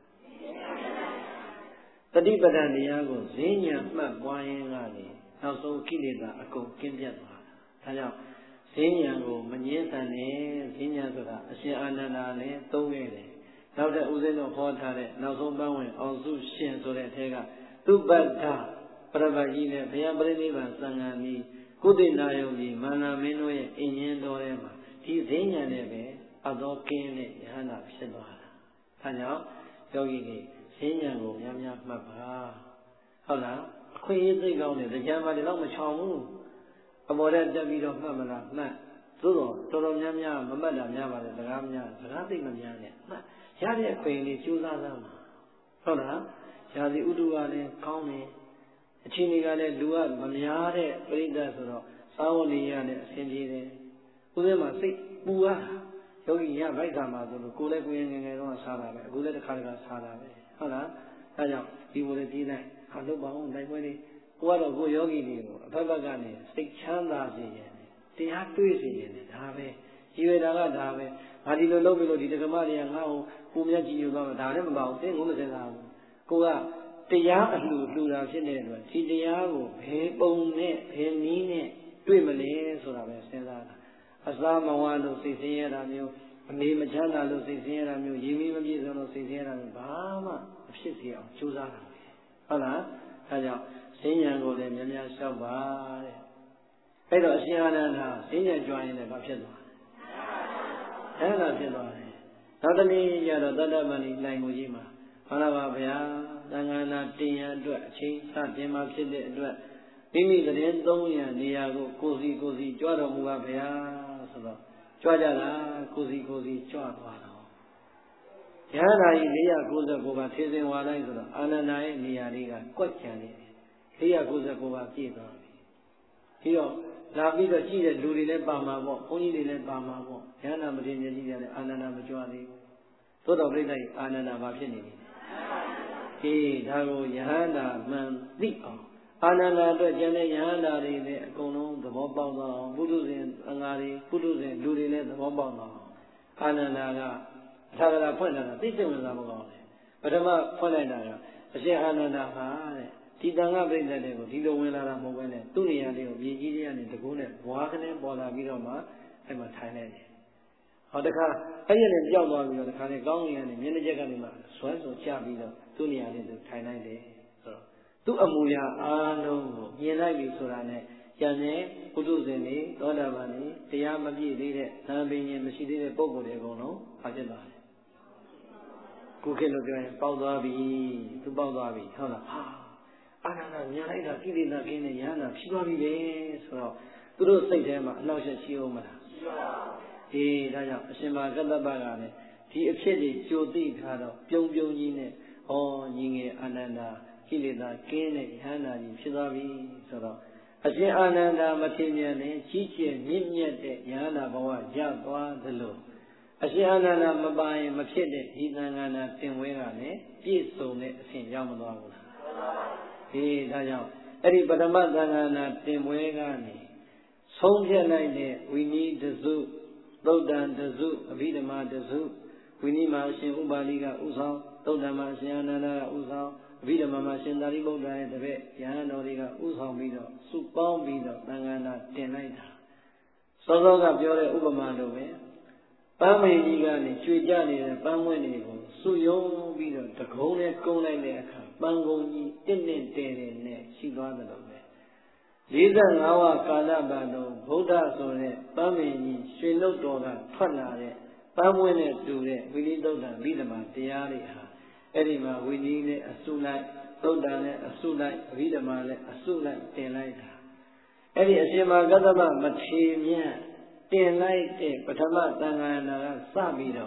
တတိပဒံတရားကိုဈဉ္ညာမှတ်ပွားရင်းကနေနောက်ဆုံးကိလေသာအကုန်ကင်းပြတ်သွားတာဒါကြောင့်ဈဉ္ညာကိုမငြင်းဆန်နဲ့ဈဉ္ညာဆိုတာအရှင်အာနန္ဒာလည်းသုံးခဲ့တယ်နောက်တဲ့ဦးဇင်းတို့ဟောထားတဲ့နောက်ဆုံးပန်းဝင်အောင်စုရှင်ဆိုတဲ့အထက်ကသုပတ္ထပရပတ်ကြီးနဲ့ဘုရားပရိနိဗ္ဗာန်သံဃာမီကုသိနာယုံကြီးမာနမင်းတို့ရဲ့အင်ញင်းတော်ထဲမှာဒီဈဉ္ညာနဲ့ပဲအသောကင်းတဲ့ယဟန္တာဖြစ်သွားတာဒါကြောင့်ယောဂီတွေဈဉ္ညာကိုများများမှတ်ပါဟုတ်လားအခွင့်အရေးသိကောင်းတယ်တရားမှလည်းတော့မချောင်ဘူးအပေါ်တက်တက်ပြီးတော့မှတ်မလားမှတ်သို့တော့တော်တော်များများမမှတ်တာများပါလေစကားများစကားသိမများနဲ့မှတ်ရတဲ့အခွင့်အရေးကြိုးစားသမ်းပါဟုတ်လားရာဇီဥတုကလည်းကောင်းတယ်အချင်းတွေကလည်းလူကမများတဲ့ပြိဿဆိုတော့သာဝတိရနဲ့အဆင်ပြေတယ်ဦးထဲမှာစိတ်ပူရတာယောဂီရဗိုက်ကမှာဆိုလို့ကိုယ်လည်းကိုယ်ငယ်ငယ်တော့စားတာပဲအခုလည်းတစ်ခါတစ်ခါစားတာပဲဟုတ်လားဒါကြောင့်ဒီလိုလေးကြီးလိုက်ဟာလုပ်ပါအောင်တိုက်ပွဲလေးကိုကတော့ကိုယောဂီတွေကိုအဖက်ဖက်ကနေစိတ်ချမ်းသာစေရင်တရားတွေးစေရင်ဒါပဲရည်ရွယ်တာကဒါပဲငါဒီလိုလုပ်ပြီးလို့ဒီဓမ္မတွေကငါ့ကိုကိုမြတ်ကြည်ညိုသွားမှာဒါလည်းမပါဘူးသင်ကိုမစင်စားဘူးကိုကတရားအလှူလှူတာဖြစ်တဲ့အတွက်ဒီတရားကိုဘယ်ပုံနဲ့ဘယ်နည်းနဲ့တွေ့မလဲဆိုတာပဲစဉ်းစားတာအစာမဝါလို့စိတ်ဆင်းရဲတာမျိုးအနေမချမ်းသာလို့စိတ်ဆင်းရဲတာမျိုးရည်မီးမပြည့်စုံလို့စိတ်ဆင်းရဲတာမျိုးဘာမှမဖြစ်စေအောင်ကြိုးစားတာဟုတ်လားအဲကြောင့်ဈဉ္ညာကိုလည်းများများလျှောက်ပါတဲ့အဲ့တော့အရှင်အာနန္ဒာဈဉ္ညာကြွရင်လည်းဘာဖြစ်သွားလဲအဲ့ဒါဖြစ်သွားတယ်နောက်တနည်းကျတော့သတ္တမဏိနိုင်ကိုကြီးမှာမှန်ပါပါဗျာသံဃာနာတင်ရအတွက်အချိန်စတင်မှာဖြစ်တဲ့အတွက်မိမိသတင်းသုံးရနေရာကိုကိုစီကိုစီကြွတော်မူပါဗျာဆိုတော့ကြွကြတာကိုစီကိုစီကြွသွားတော့ယဟန္တာကြီး၄၉၉ပါးထေစဉ်ဝါလိုက်ဆိုတော့အာနန္ဒာရဲ့နေရာလေးကကွက်ကြံနေတယ်၄၉၉ပါးပြည့်သွားပြီပြီးတော့လာပြီးတော့ကြည့်တဲ့လူတွေလည်းပါမှာပေါ့ဘုန်းကြီးတွေလည်းပါမှာပေါ့ယဟန္တာမထေရကြီးကလည်းအာနန္ဒာမကြွသေးဘူးသို့တော်ပြိဿကြီးအာနန္ဒာဘာဖြစ်နေလဲအေးဒါကိုယဟန္တာမှန်သိအောင်အာနန္ဒာအတွက်ကျန်တဲ့ယဟန္တာတွေလည်းအကုန်လုံးသဘောပေါက်သွားအောင်ပုထုဇဉ်အင်္ဂါတွေပုထုဇဉ်လူတွေလည်းသဘောပေါက်သွားအောင်အာနန္ဒာကသာသနာဖွင့်တာသိစိတ်ဝင်စားမကောင်းတယ်ပထမဖွင့်လိုက်တာကအရှင်အာနန္ဒာဟာတဲ့ဒီတန်ခါပြိဿတွေကိုဒီလိုဝင်လာတာမဟုတ်ဘဲနဲ့သူ့နေရာလေးကိုမြေကြီးတွေကနေတကူးနဲ့ဘွားကနေပေါ်လာပြီးတော့မှအဲ့မှာထိုင်လိုက်တယ်ဟောတခါအဲ့ရနဲ့ကြောက်သွားပြီးတော့တခါလေကောင်းကင်ကနေမျက်နှာချက်ကနေမှဆွဲဆိုချပြီးတော့သူ့နေရာလေးသူထိုင်လိုက်တယ်ဆိုတော့သူ့အမူအရာအားလုံးကိုမြင်လိုက်ပြီဆိုတာနဲ့ကျန်တဲ့ပုထုဇဉ်တွေသောတာပန်တွေတရားမပြည့်သေးတဲ့သံပင်ရှင်မရှိသေးတဲ့ပုဂ္ဂိုလ်တွေအကုန်လုံးဘာဖြစ်သွားလဲကိုခေလို့ပြောရင်ပေါက်သွားပြီသူပေါက်သွားပြီဟုတ်လားဟာအာနန္ဒာညာလိုက်တာကိလေသာကင်းတဲ့ယဟန္တာဖြစ်သွားပြီပဲဆိုတော့သူတို့စိတ်ထဲမှာအနှောက်အယှက်ရှိအောင်မလားရှိပါဘူးအေးဒါကြောင့်အရှင်မကတ္တပကလည်းဒီအဖြစ်တွေကြိုသိထားတော့ပြုံပြုံကြီးနဲ့ဩညီငယ်အာနန္ဒာကိလေသာကင်းတဲ့ယဟန္တာကြီးဖြစ်သွားပြီဆိုတော့အရှင်အာနန္ဒာမထေရနဲ့ကြီးကျယ်မြင့်မြတ်တဲ့ယဟန္တာဘဝရသွားသလိုအရှင်အာနန္ဒာမပိုင်မဖြစ်တဲ့ဒီသံဃာနာတင်ဝဲကလည်းပြည့်စုံတဲ့အဆင့်ရောက်မသွားဘူးလားအေးဒါကြောင့်အဲ့ဒီပထမသံဃာနာတင်ပွဲကနေဆုံးဖြတ်လိုက်တဲ့ဝိနည်းတစုသုတ်တံတစုအဘိဓမ္မာတစုဝိနည်းမှာအရှင်ဥပါလိကဥဆောင်သုတ်တံမှာအရှင်အာနန္ဒာကဥဆောင်အဘိဓမ္မာမှာရှင်သာရိပုတ္တရာရဲ့တပည့်ယဟန်တော်တွေကဥဆောင်ပြီးတော့စုပေါင်းပြီးတော့သံဃာနာတင်လိုက်တာစောစောကပြောတဲ့ဥပမာလိုပဲပန်းမေကြီးကနေကျွေကြနေတဲ့ပန်းဝင်းတွေကိုစုယုံပြီးတော့တကုံးနဲ့ကုန်းလိုက်တဲ့အခါပန်းကုံကြီးတင့်တင့်တဲတဲနဲ့ရှိသွားတယ်လို့ပဲ၄၅ဝါကာလပတ်လုံးဗုဒ္ဓဆိုတဲ့ပန်းမေကြီးရွှေလုတ်တော်ကထွက်လာတဲ့ပန်းဝင်းနဲ့တူတဲ့ဝိနည်းသုတ်တံမိဓမ္မာတရားတွေဟာအဲ့ဒီမှာဝိနည်းနဲ့အစုလိုက်သုတ်တံနဲ့အစုလိုက်အဘိဓမ္မာနဲ့အစုလိုက်တင်လိုက်တာအဲ့ဒီအရှင်မဂ္ဂတမမထေမြတ်တင်လိုက်တဲ့ပထမသံဃာနာကစပြီးတော့ယ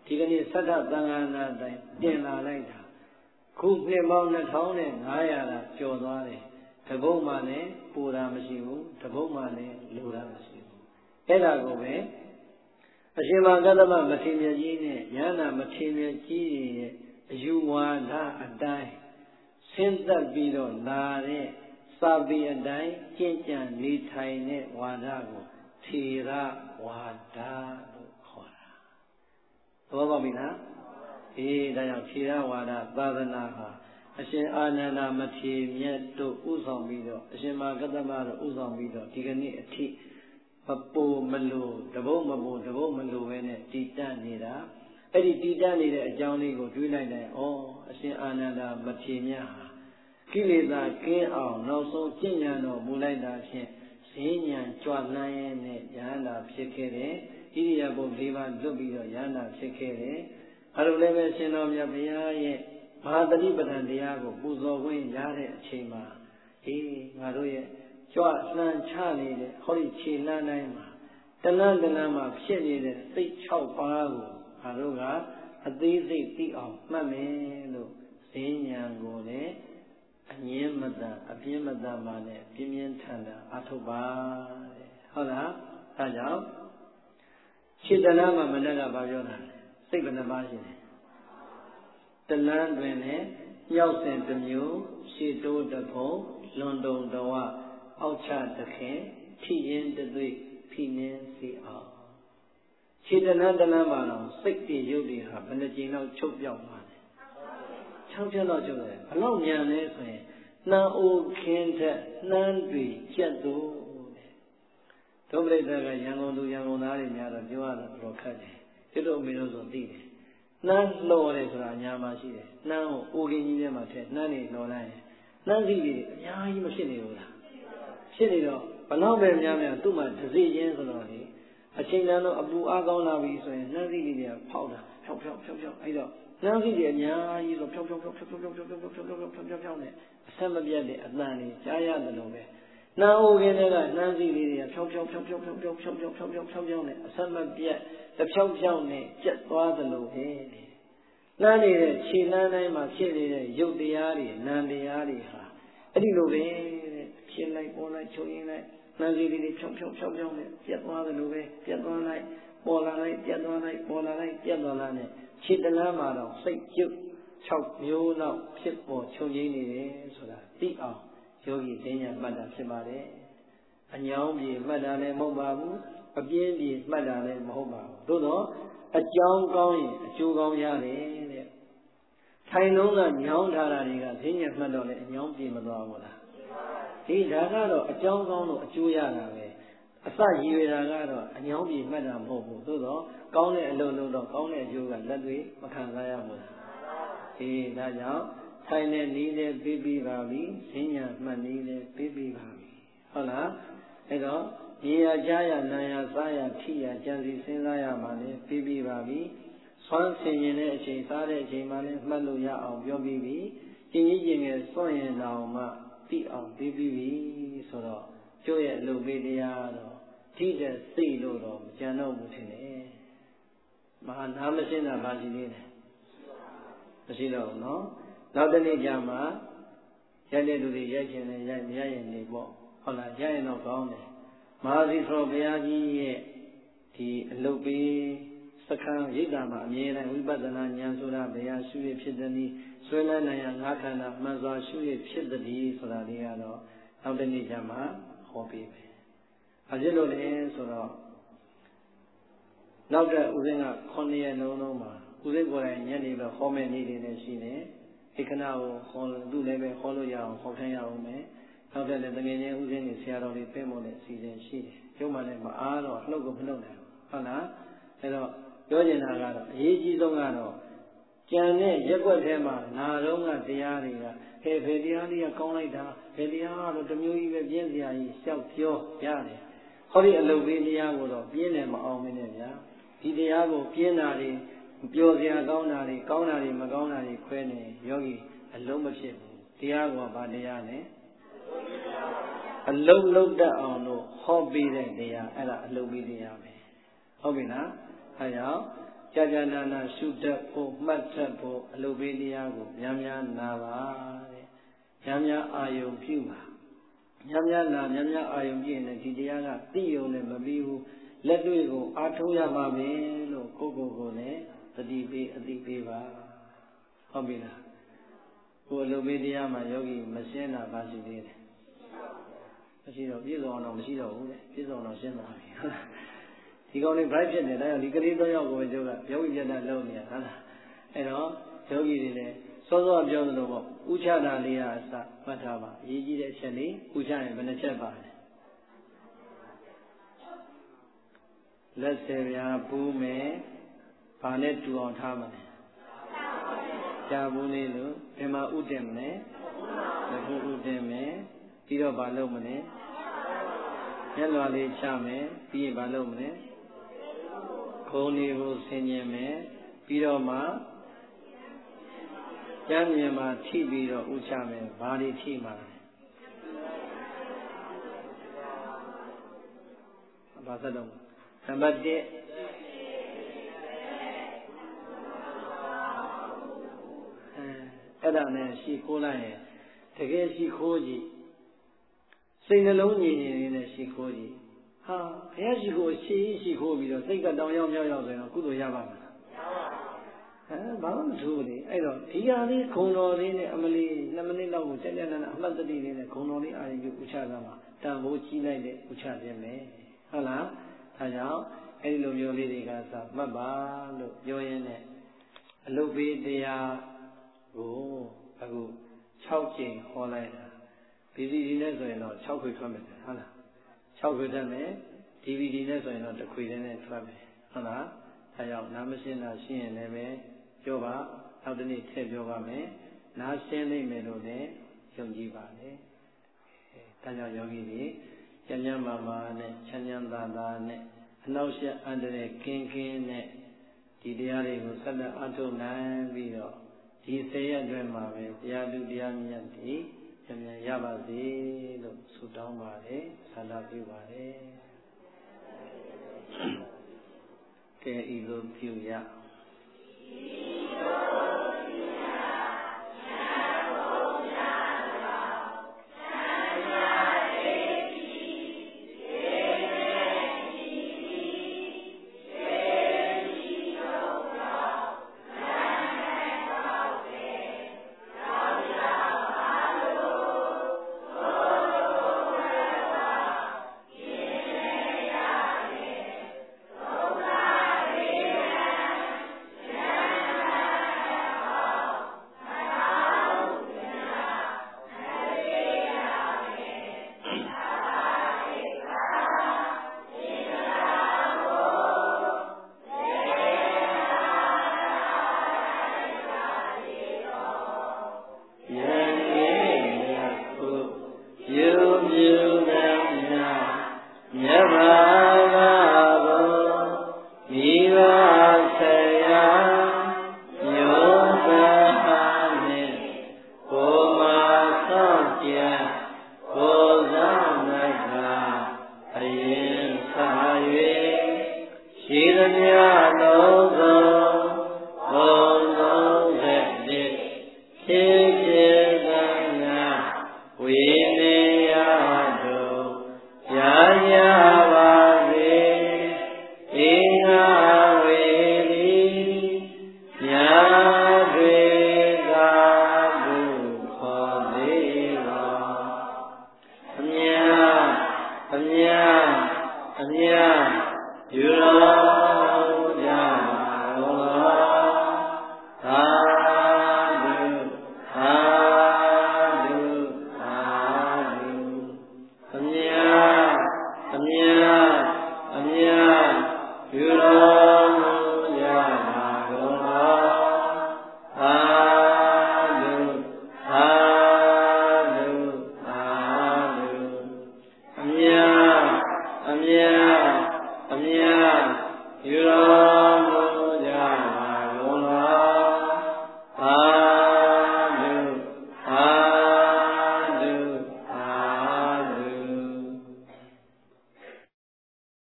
ဒီကနေ့သတ္တသံဃာနာတိုင်းတင်လာလိုက်တာခုနှစ်ပေါင်းနှစ်ထောင်နဲ့ငါးရာကကျော်သွားတယ်တပုတ်မှလည်းပူတာမရှိဘူးတပုတ်မှလည်းလိုတာမရှိဘူးအဲ့ဒါကိုပဲအရှင်မဂတ္တမမထေရကြီးနဲ့ဉာဏမထေရကြီးရဲ့အယူဝါဒအတိုင်းဆင်းသက်ပြီးတော့လာတဲ့စာပေအတိုင်းကျင့်ကြံနေထိုင်တဲ့ဝါဒကိုထေရဝါဒလို့ခေါ်တာသဘောပေါက်ပြီလားအေးဒါကြောင့်ထေရဝါဒသာသနာဟာအရှင်အာနန္ဒမထေရမြတ်တို့ဥဆောင်ပြီးတော့အရှင်မဂတ္တမတို့ဥဆောင်ပြီးတော့ဒီကနေ့အထိမပူမလိုတပုတ်မပူတပုတ်မလိုပဲနဲ့တည်တတ်နေတာအဲ့ဒီတည်တတ်နေတဲ့အကြောင်းလေးကိုတွေးလိုက်တယ်ဩအရှင်အာနန္ဒမထေရမြတ်ဟာကိလေသာကင်းအောင်နောက်ဆုံးကျင့်ကြံတော်မူလိုက်တာဖြင့်ဈဉ္ဉံကြွလန်းရဲ့နဲ့ယန္တာဖြစ်ခဲ့တယ်ဣရိယာပု၄ပါးလွတ်ပြီးတော့ယန္တာဖြစ်ခဲ့တယ်အဲလိုလည်းပဲရှင်တော်မြတ်ဘုရားရဲ့မဟာတတိပဋ္ဌာန်တရားကိုပူဇော်ခွင့်ရတဲ့အချိန်မှာအေးငါတို့ရဲ့ကြွလှမ်းချနေတဲ့ဟောဒီခြေလမ်းတိုင်းမှာတလန်းတလန်းမှာဖြစ်နေတဲ့စိတ်၆ပါးကိုငါတို့ကအသေးစိတ်သိအောင်မှတ်မယ်လို့ဈဉ္ဉံကိုလည်းအငြင်းမတန်အပြင်းမတန်မှလည်းပြင်းပြင်းထန်ထန်အားထုတ်ပါတဲ့ဟုတ်လားဒါကြောင့်ခြေတလန်းမှာမနေ့ကဘာပြောတာလဲစိတ်ဘယ်နှပါးရှိတယ်တလန်းတွင်လည်းညှောက်စင်တစ်မျိုးရှေတိုးတစ်ဖုံလွန်တုံတော်ဝအောက်ချတခင်ထိရင်တသွေ့ဖိနှင်းစီအောင်ခြေတလန်းတလန်းမှာတော့စိတ်တည်ရုပ်တွေဟာဘယ်နှကြိမ်လောက်ချုပ်ပြောက်ပါလဲ၆ချက်လောက်ချုပ်တယ်ဘလောက်ညံလဲဆိုရင်နှမ်းအိုးခင်းထက်နှမ်းတွေကျက်သူတဲ့ဒုပရိသကရန်ကုန်သူရန်ကုန်သားတွေများတော့ပြောရတာတော်ခက်တယ်ဒီလိုအမေတို့ဆိုသိတယ်နှမ်းလှော်တယ်ဆိုတာအများမှရှိတယ်နှမ်းကိုအိုးကင်းကြီးထဲမှာထည့်နှမ်းတွေလှော်လိုက်ရင်နှမ်းစီတွေအများကြီးမဖြစ်နေဘူးလားဖြစ်နေတော့ဘလောက်ပဲများများသူ့မှာတစ်စိရင်းဆိုတော့လေအချိန်တန်တော့အပူအားကောင်းလာပြီဆိုရင်နှမ်းစီတွေကဖောက်တာဖြောက်ဖြောက်ဖြောက်ဖြောက်အဲ့တော့နှမ်းစီတွေအများကြီးဆိုဖြောက်ဖြောက်ဖြောက်ဖြောက်ဖြောက်ဖြောက်ဖြောက်ဖြောက်ဖြောက်ဖြောက်ဖြောက်ဖြောက်ဖြောက်နဲ့အဆက်မပြတ်တဲ့အတန်တွေကြားရတယ်လို့ပဲနှမ်းအိုးကင်းတွေကနှမ်းစီလေးတွေကဖြောက်ဖြောက်ဖြောက်ဖြောက်ဖြောက်ဖြောက်ဖြောက်ဖြောက်ဖြောက်ဖြောက်ဖြောက်ဖြောက်နဲ့အဆက်မပြတ်တစ်ဖြောက်ဖြောက်နဲ့ကျက်သွားသလိုပဲနှမ်းနေတဲ့ခြေနှမ်းတိုင်းမှာဖြစ်နေတဲ့ရုပ်တရားတွေနာမ်တရားတွေဟာအဲ့ဒီလိုပဲတဲ့ဖြစ်လိုက်ပေါ်လိုက်ချုပ်ရင်းလိုက်နှမ်းစီလေးတွေဖြောက်ဖြောက်ဖြောက်ဖြောက်နဲ့ကျက်သွားသလိုပဲကျက်သွားလိုက်ပေါ်လာလိုက်ကျက်သွားလိုက်ပေါ်လာလိုက်ကျက်သွားလာနဲ့ခြေတလန်းမှာတော့စိတ်ကျုပ်၆မျိုးလောက်ဖြစ်ပေါ်ချုပ်ရင်းနေတယ်ဆိုတာသိအောင်ယောဂီသိဉာဏ်မှတ်တာဖြစ်ပါတယ်အညောင်းပြေမှတ်တာလည်းမဟုတ်ပါဘူးအပြင်းပြေမှတ်တာလည်းမဟုတ်ပါဘူးသို့တော့အကြောင်းကောင်းရင်အကျိုးကောင်းရတယ်တဲ့ထိုင်လုံးကညောင်းထားတာတွေကသိဉာဏ်မှတ်တော့လည်းအညောင်းပြေမသွားဘူးလားဒီဒါကတော့အကြောင်းကောင်းလို့အကျိုးရတာပဲအစရည်ရွယ်တာကတော့အညောင်းပြေမှတ်တာမဟုတ်ဘူးသို့တော့ကောင်းတဲ့အလုပ်လုပ်တော့ကောင်းတဲ့အကျိုးကလက်တွေ့မခံစားရဘူးလားအေးဒါကြောင့်ထိုင်တဲ့နည်းလည်းပြီးပြီးပါပြီဈဉ္ညာမှတ်နည်းလည်းပြီးပြီးပါပြီဟုတ်လားအဲ့တော့ရေရကြားရနာရစားရထိရကြံစီစဉ်းစားရမှလည်းပြီးပြီးပါပြီဆွမ်းဆင်ရင်တဲ့အချိန်စားတဲ့အချိန်မှလည်းမှတ်လို့ရအောင်ပြောပြီးပြီကျင်ကြီးကျင်ငယ်စွန့်ရင်တောင်မှသိအောင်ပြီးပြီးပြီဆိုတော့ကျိုးရဲ့အလုပ်ပေးတရားတော့ထိတဲ့စိတ်လို့တော့မကြံတော့ဘူးထင်တယ်မဟာနာမရှင်းတာဘာရှိသေးလဲမရှိတော့ဘူးနော်နောက်တနေ့ကျမှရိုက်တဲ့လူတွေရိုက်ခြင်းနဲ့ရိုက်မရရင်နေပေါ့ဟုတ်လားရိုက်ရင်တော့ကောင်းတယ်မဟာသီသောဘုရားကြီးရဲ့ဒီအလုပ်ပေးစခန်းရိပ်သာမှာအမြဲတမ်းဝိပဿနာဉာဏ်ဆိုတာဘုရားရှုရဖြစ်တဲ့နည်းဆွေးနွေးနိုင်ရငါးခန္ဓာမှန်စွာရှုရဖြစ်တဲ့နည်းဆိုတာလေးကတော့နောက်တနေ့ကျမှဟောပေးမယ်။ဘာဖြစ်လို့လဲဆိုတော့နောက်တဲ့ဥစဉ်ကခုနှစ်ရက်လုံးလုံးမှာဥစဉ်ကိုယ်တိုင်ညနေပဲဟောမယ့်နေ့တွေလည်းရှိတယ်။ဧကနာကိုဟောသူလည်းပဲဟောလို့ရအောင်ဟောခိုင်းရအောင်မယ်။နောက်တဲ့လည်းတကယ်ချင်းဥစဉ်နေဆရာတော်တွေပြင်ဖို့လည်းအစီအစဉ်ရှိတယ်။ကျုံမှလည်းမအားတော့လှုပ်ကိုမလှုပ်နိုင်ဘူး။ဟုတ်လား။အဲတော့ပြောချင်တာကတော့အရေးကြီးဆုံးကတော့ကြံတဲ့ရက်ွက်ထဲမှာနာတော့ကတရားတွေကဟဲ့ဘယ်တရားလေးကကောင်းလိုက်တာဘယ်တရားကတော့တမျိုးကြီးပဲပြင်းစရာကြီးလျှောက်ပြောရတယ်။ဟောဒီအလုပ်ပေးတရားကိုတော့ပြင်းတယ်မအောင်မင်းနဲ့ဗျာ။ဒီတရားကိုပြင်းတာတွေပျော်စရာကောင်းတာတွေကောင်းတာတွေမကောင်းတာတွေခွဲနေယောဂီအလုံးမဖြစ်ဘူး။တရားကဘာတရားလဲ။အလုံးလုံးတတ်အောင်လို့ဟောပေးတဲ့တရားအဲ့ဒါအလုပ်ပေးတရားပဲ။ဟုတ်ပြီလား။အဲကြောင့်ကြာကြာနာနာရှုတတ်ဖို့မှတ်တတ်ဖို့အလုပ်ပေးတရားကိုများများနာပါတဲ့များများအာယုံပြုပါများများနာများများအာယုံပြုရင်ဒီတရားကသိယုံနဲ့မပြီးဘူးလက်တွေ့ကိုအားထုတ်ရမှာပဲလို့ကိုယ့်ကိုယ်ကိုလည်းသတိပေးအသိပေးပါဟုတ်ပြီလားကိုယ်အလုပ်ပေးတရားမှာယောဂီမရှင်းတာပါရှိသေးတယ်မရှိတော့ပြည့်စုံအောင်တော့မရှိတော့ဘူးလေပြည့်စုံအောင်ရှင်းသွားပြီဟုတ်လားဒီကောင်လေး bright ဖြစ်နေတယ်ဒီကလေးသုံးယောက်ကိုပဲကျုပ်ကယောဂီပြတ်တာလုံးနေရဟုတ်လားအဲ့တော့ယောဂီတွေလည်းစောစောပြောသလိုပေါ့ဥချတာလေးကအစမှတ်ထားပါအရေးကြီးတဲ့အချက်လေးဥချရင်ဘယ်နှချက်ပါလဲလက်စင်ပြာပူးမယ်ဘာနဲ့တူအောင်ထားမလဲကြာဘူးလေးလို့ဒီမှာဥတင်မယ်ဒီဥတင်မယ်ပြီးတော့ဘာလုပ်မလဲမျက်လွှာလေးချမယ်ပြီးရင်ဘာလုပ်မလဲခုံလေးကိုဆင်ញင်မယ်ပြီးတော့မှကျမ်းမြင်မှာထိပြီးတော့ဥချမယ်ဘာတွေထိမှာလဲဘာသက်တော့နံပါတ်တစ်အဲ့ဒါနဲ့ရှိခိုးလိုက်ရင်တကယ်ရှိခိုးကြည့်စိတ်နှလုံးညီညီလေးနဲ့ရှိခိုးကြည့်ဟာဘုရားရှိခိုးရှိရှိခိုးပြီးတော့စိတ်ကတောင်ရောက်မြောက်ရောက်ဆိုရင်ကုသိုလ်ရပါမှာဟမ်ဘာမှမထူးဘူးလေအဲ့တော့ဒီဟာလေးခုံတော်လေးနဲ့အမလီနှစ်မိနစ်လောက်ကိုတက်တက်နာနာအမှတ်တတိလေးနဲ့ခုံတော်လေးအာရုံပြုဥချတာမှာတန်ဖိုးကြီးလိုက်တဲ့ဥချခြင်းပဲဟုတ်လားဒါကြောင့်အဲ့ဒီလိုမျိုးလေးတွေကစမှတ်ပါလို့ပြောရင်းနဲ့အလုတ်ပေးတရားကိုအခု၆ကြိမ်ဟောလိုက်တာဗီဒီဒီနဲ့ဆိုရင်တော့၆ခွေထွက်မယ်ဟုတ်လား၆ခွေထွက်မယ်ဒီဗီဒီနဲ့ဆိုရင်တော့တစ်ခွေနဲ့ထွက်မယ်ဟုတ်လားအဲကြောင့်နားမရှင်းတာရှင်းရင်လည်းပဲပြောပါနောက်တစ်နေ့ထည့်ပြောပါမယ်နားရှင်းနိုင်မယ်လို့လည်းယုံကြည်ပါလေအဲဒါကြောင့်ယောဂီတွေကျမ်းကျမ်းမာမာနဲ့ချမ်းချမ်းသာသာနဲ့အနောက်ရှက်အန္တရာယ်ကင်းကင်းနဲ့ဒီတရားတွေကိုဆက်လက်အထုတ်နိုင်ပြီးတော့ဒီဆယ်ရက်အတွင်းမှာပဲတရားလူတရားမြတ်တွေကျမ်းမြန်ရပါစေလို့ဆုတောင်းပါတယ်ဆန္ဒပြုပါတယ်ကဲဤသို့ပြုရရှိသမျှသော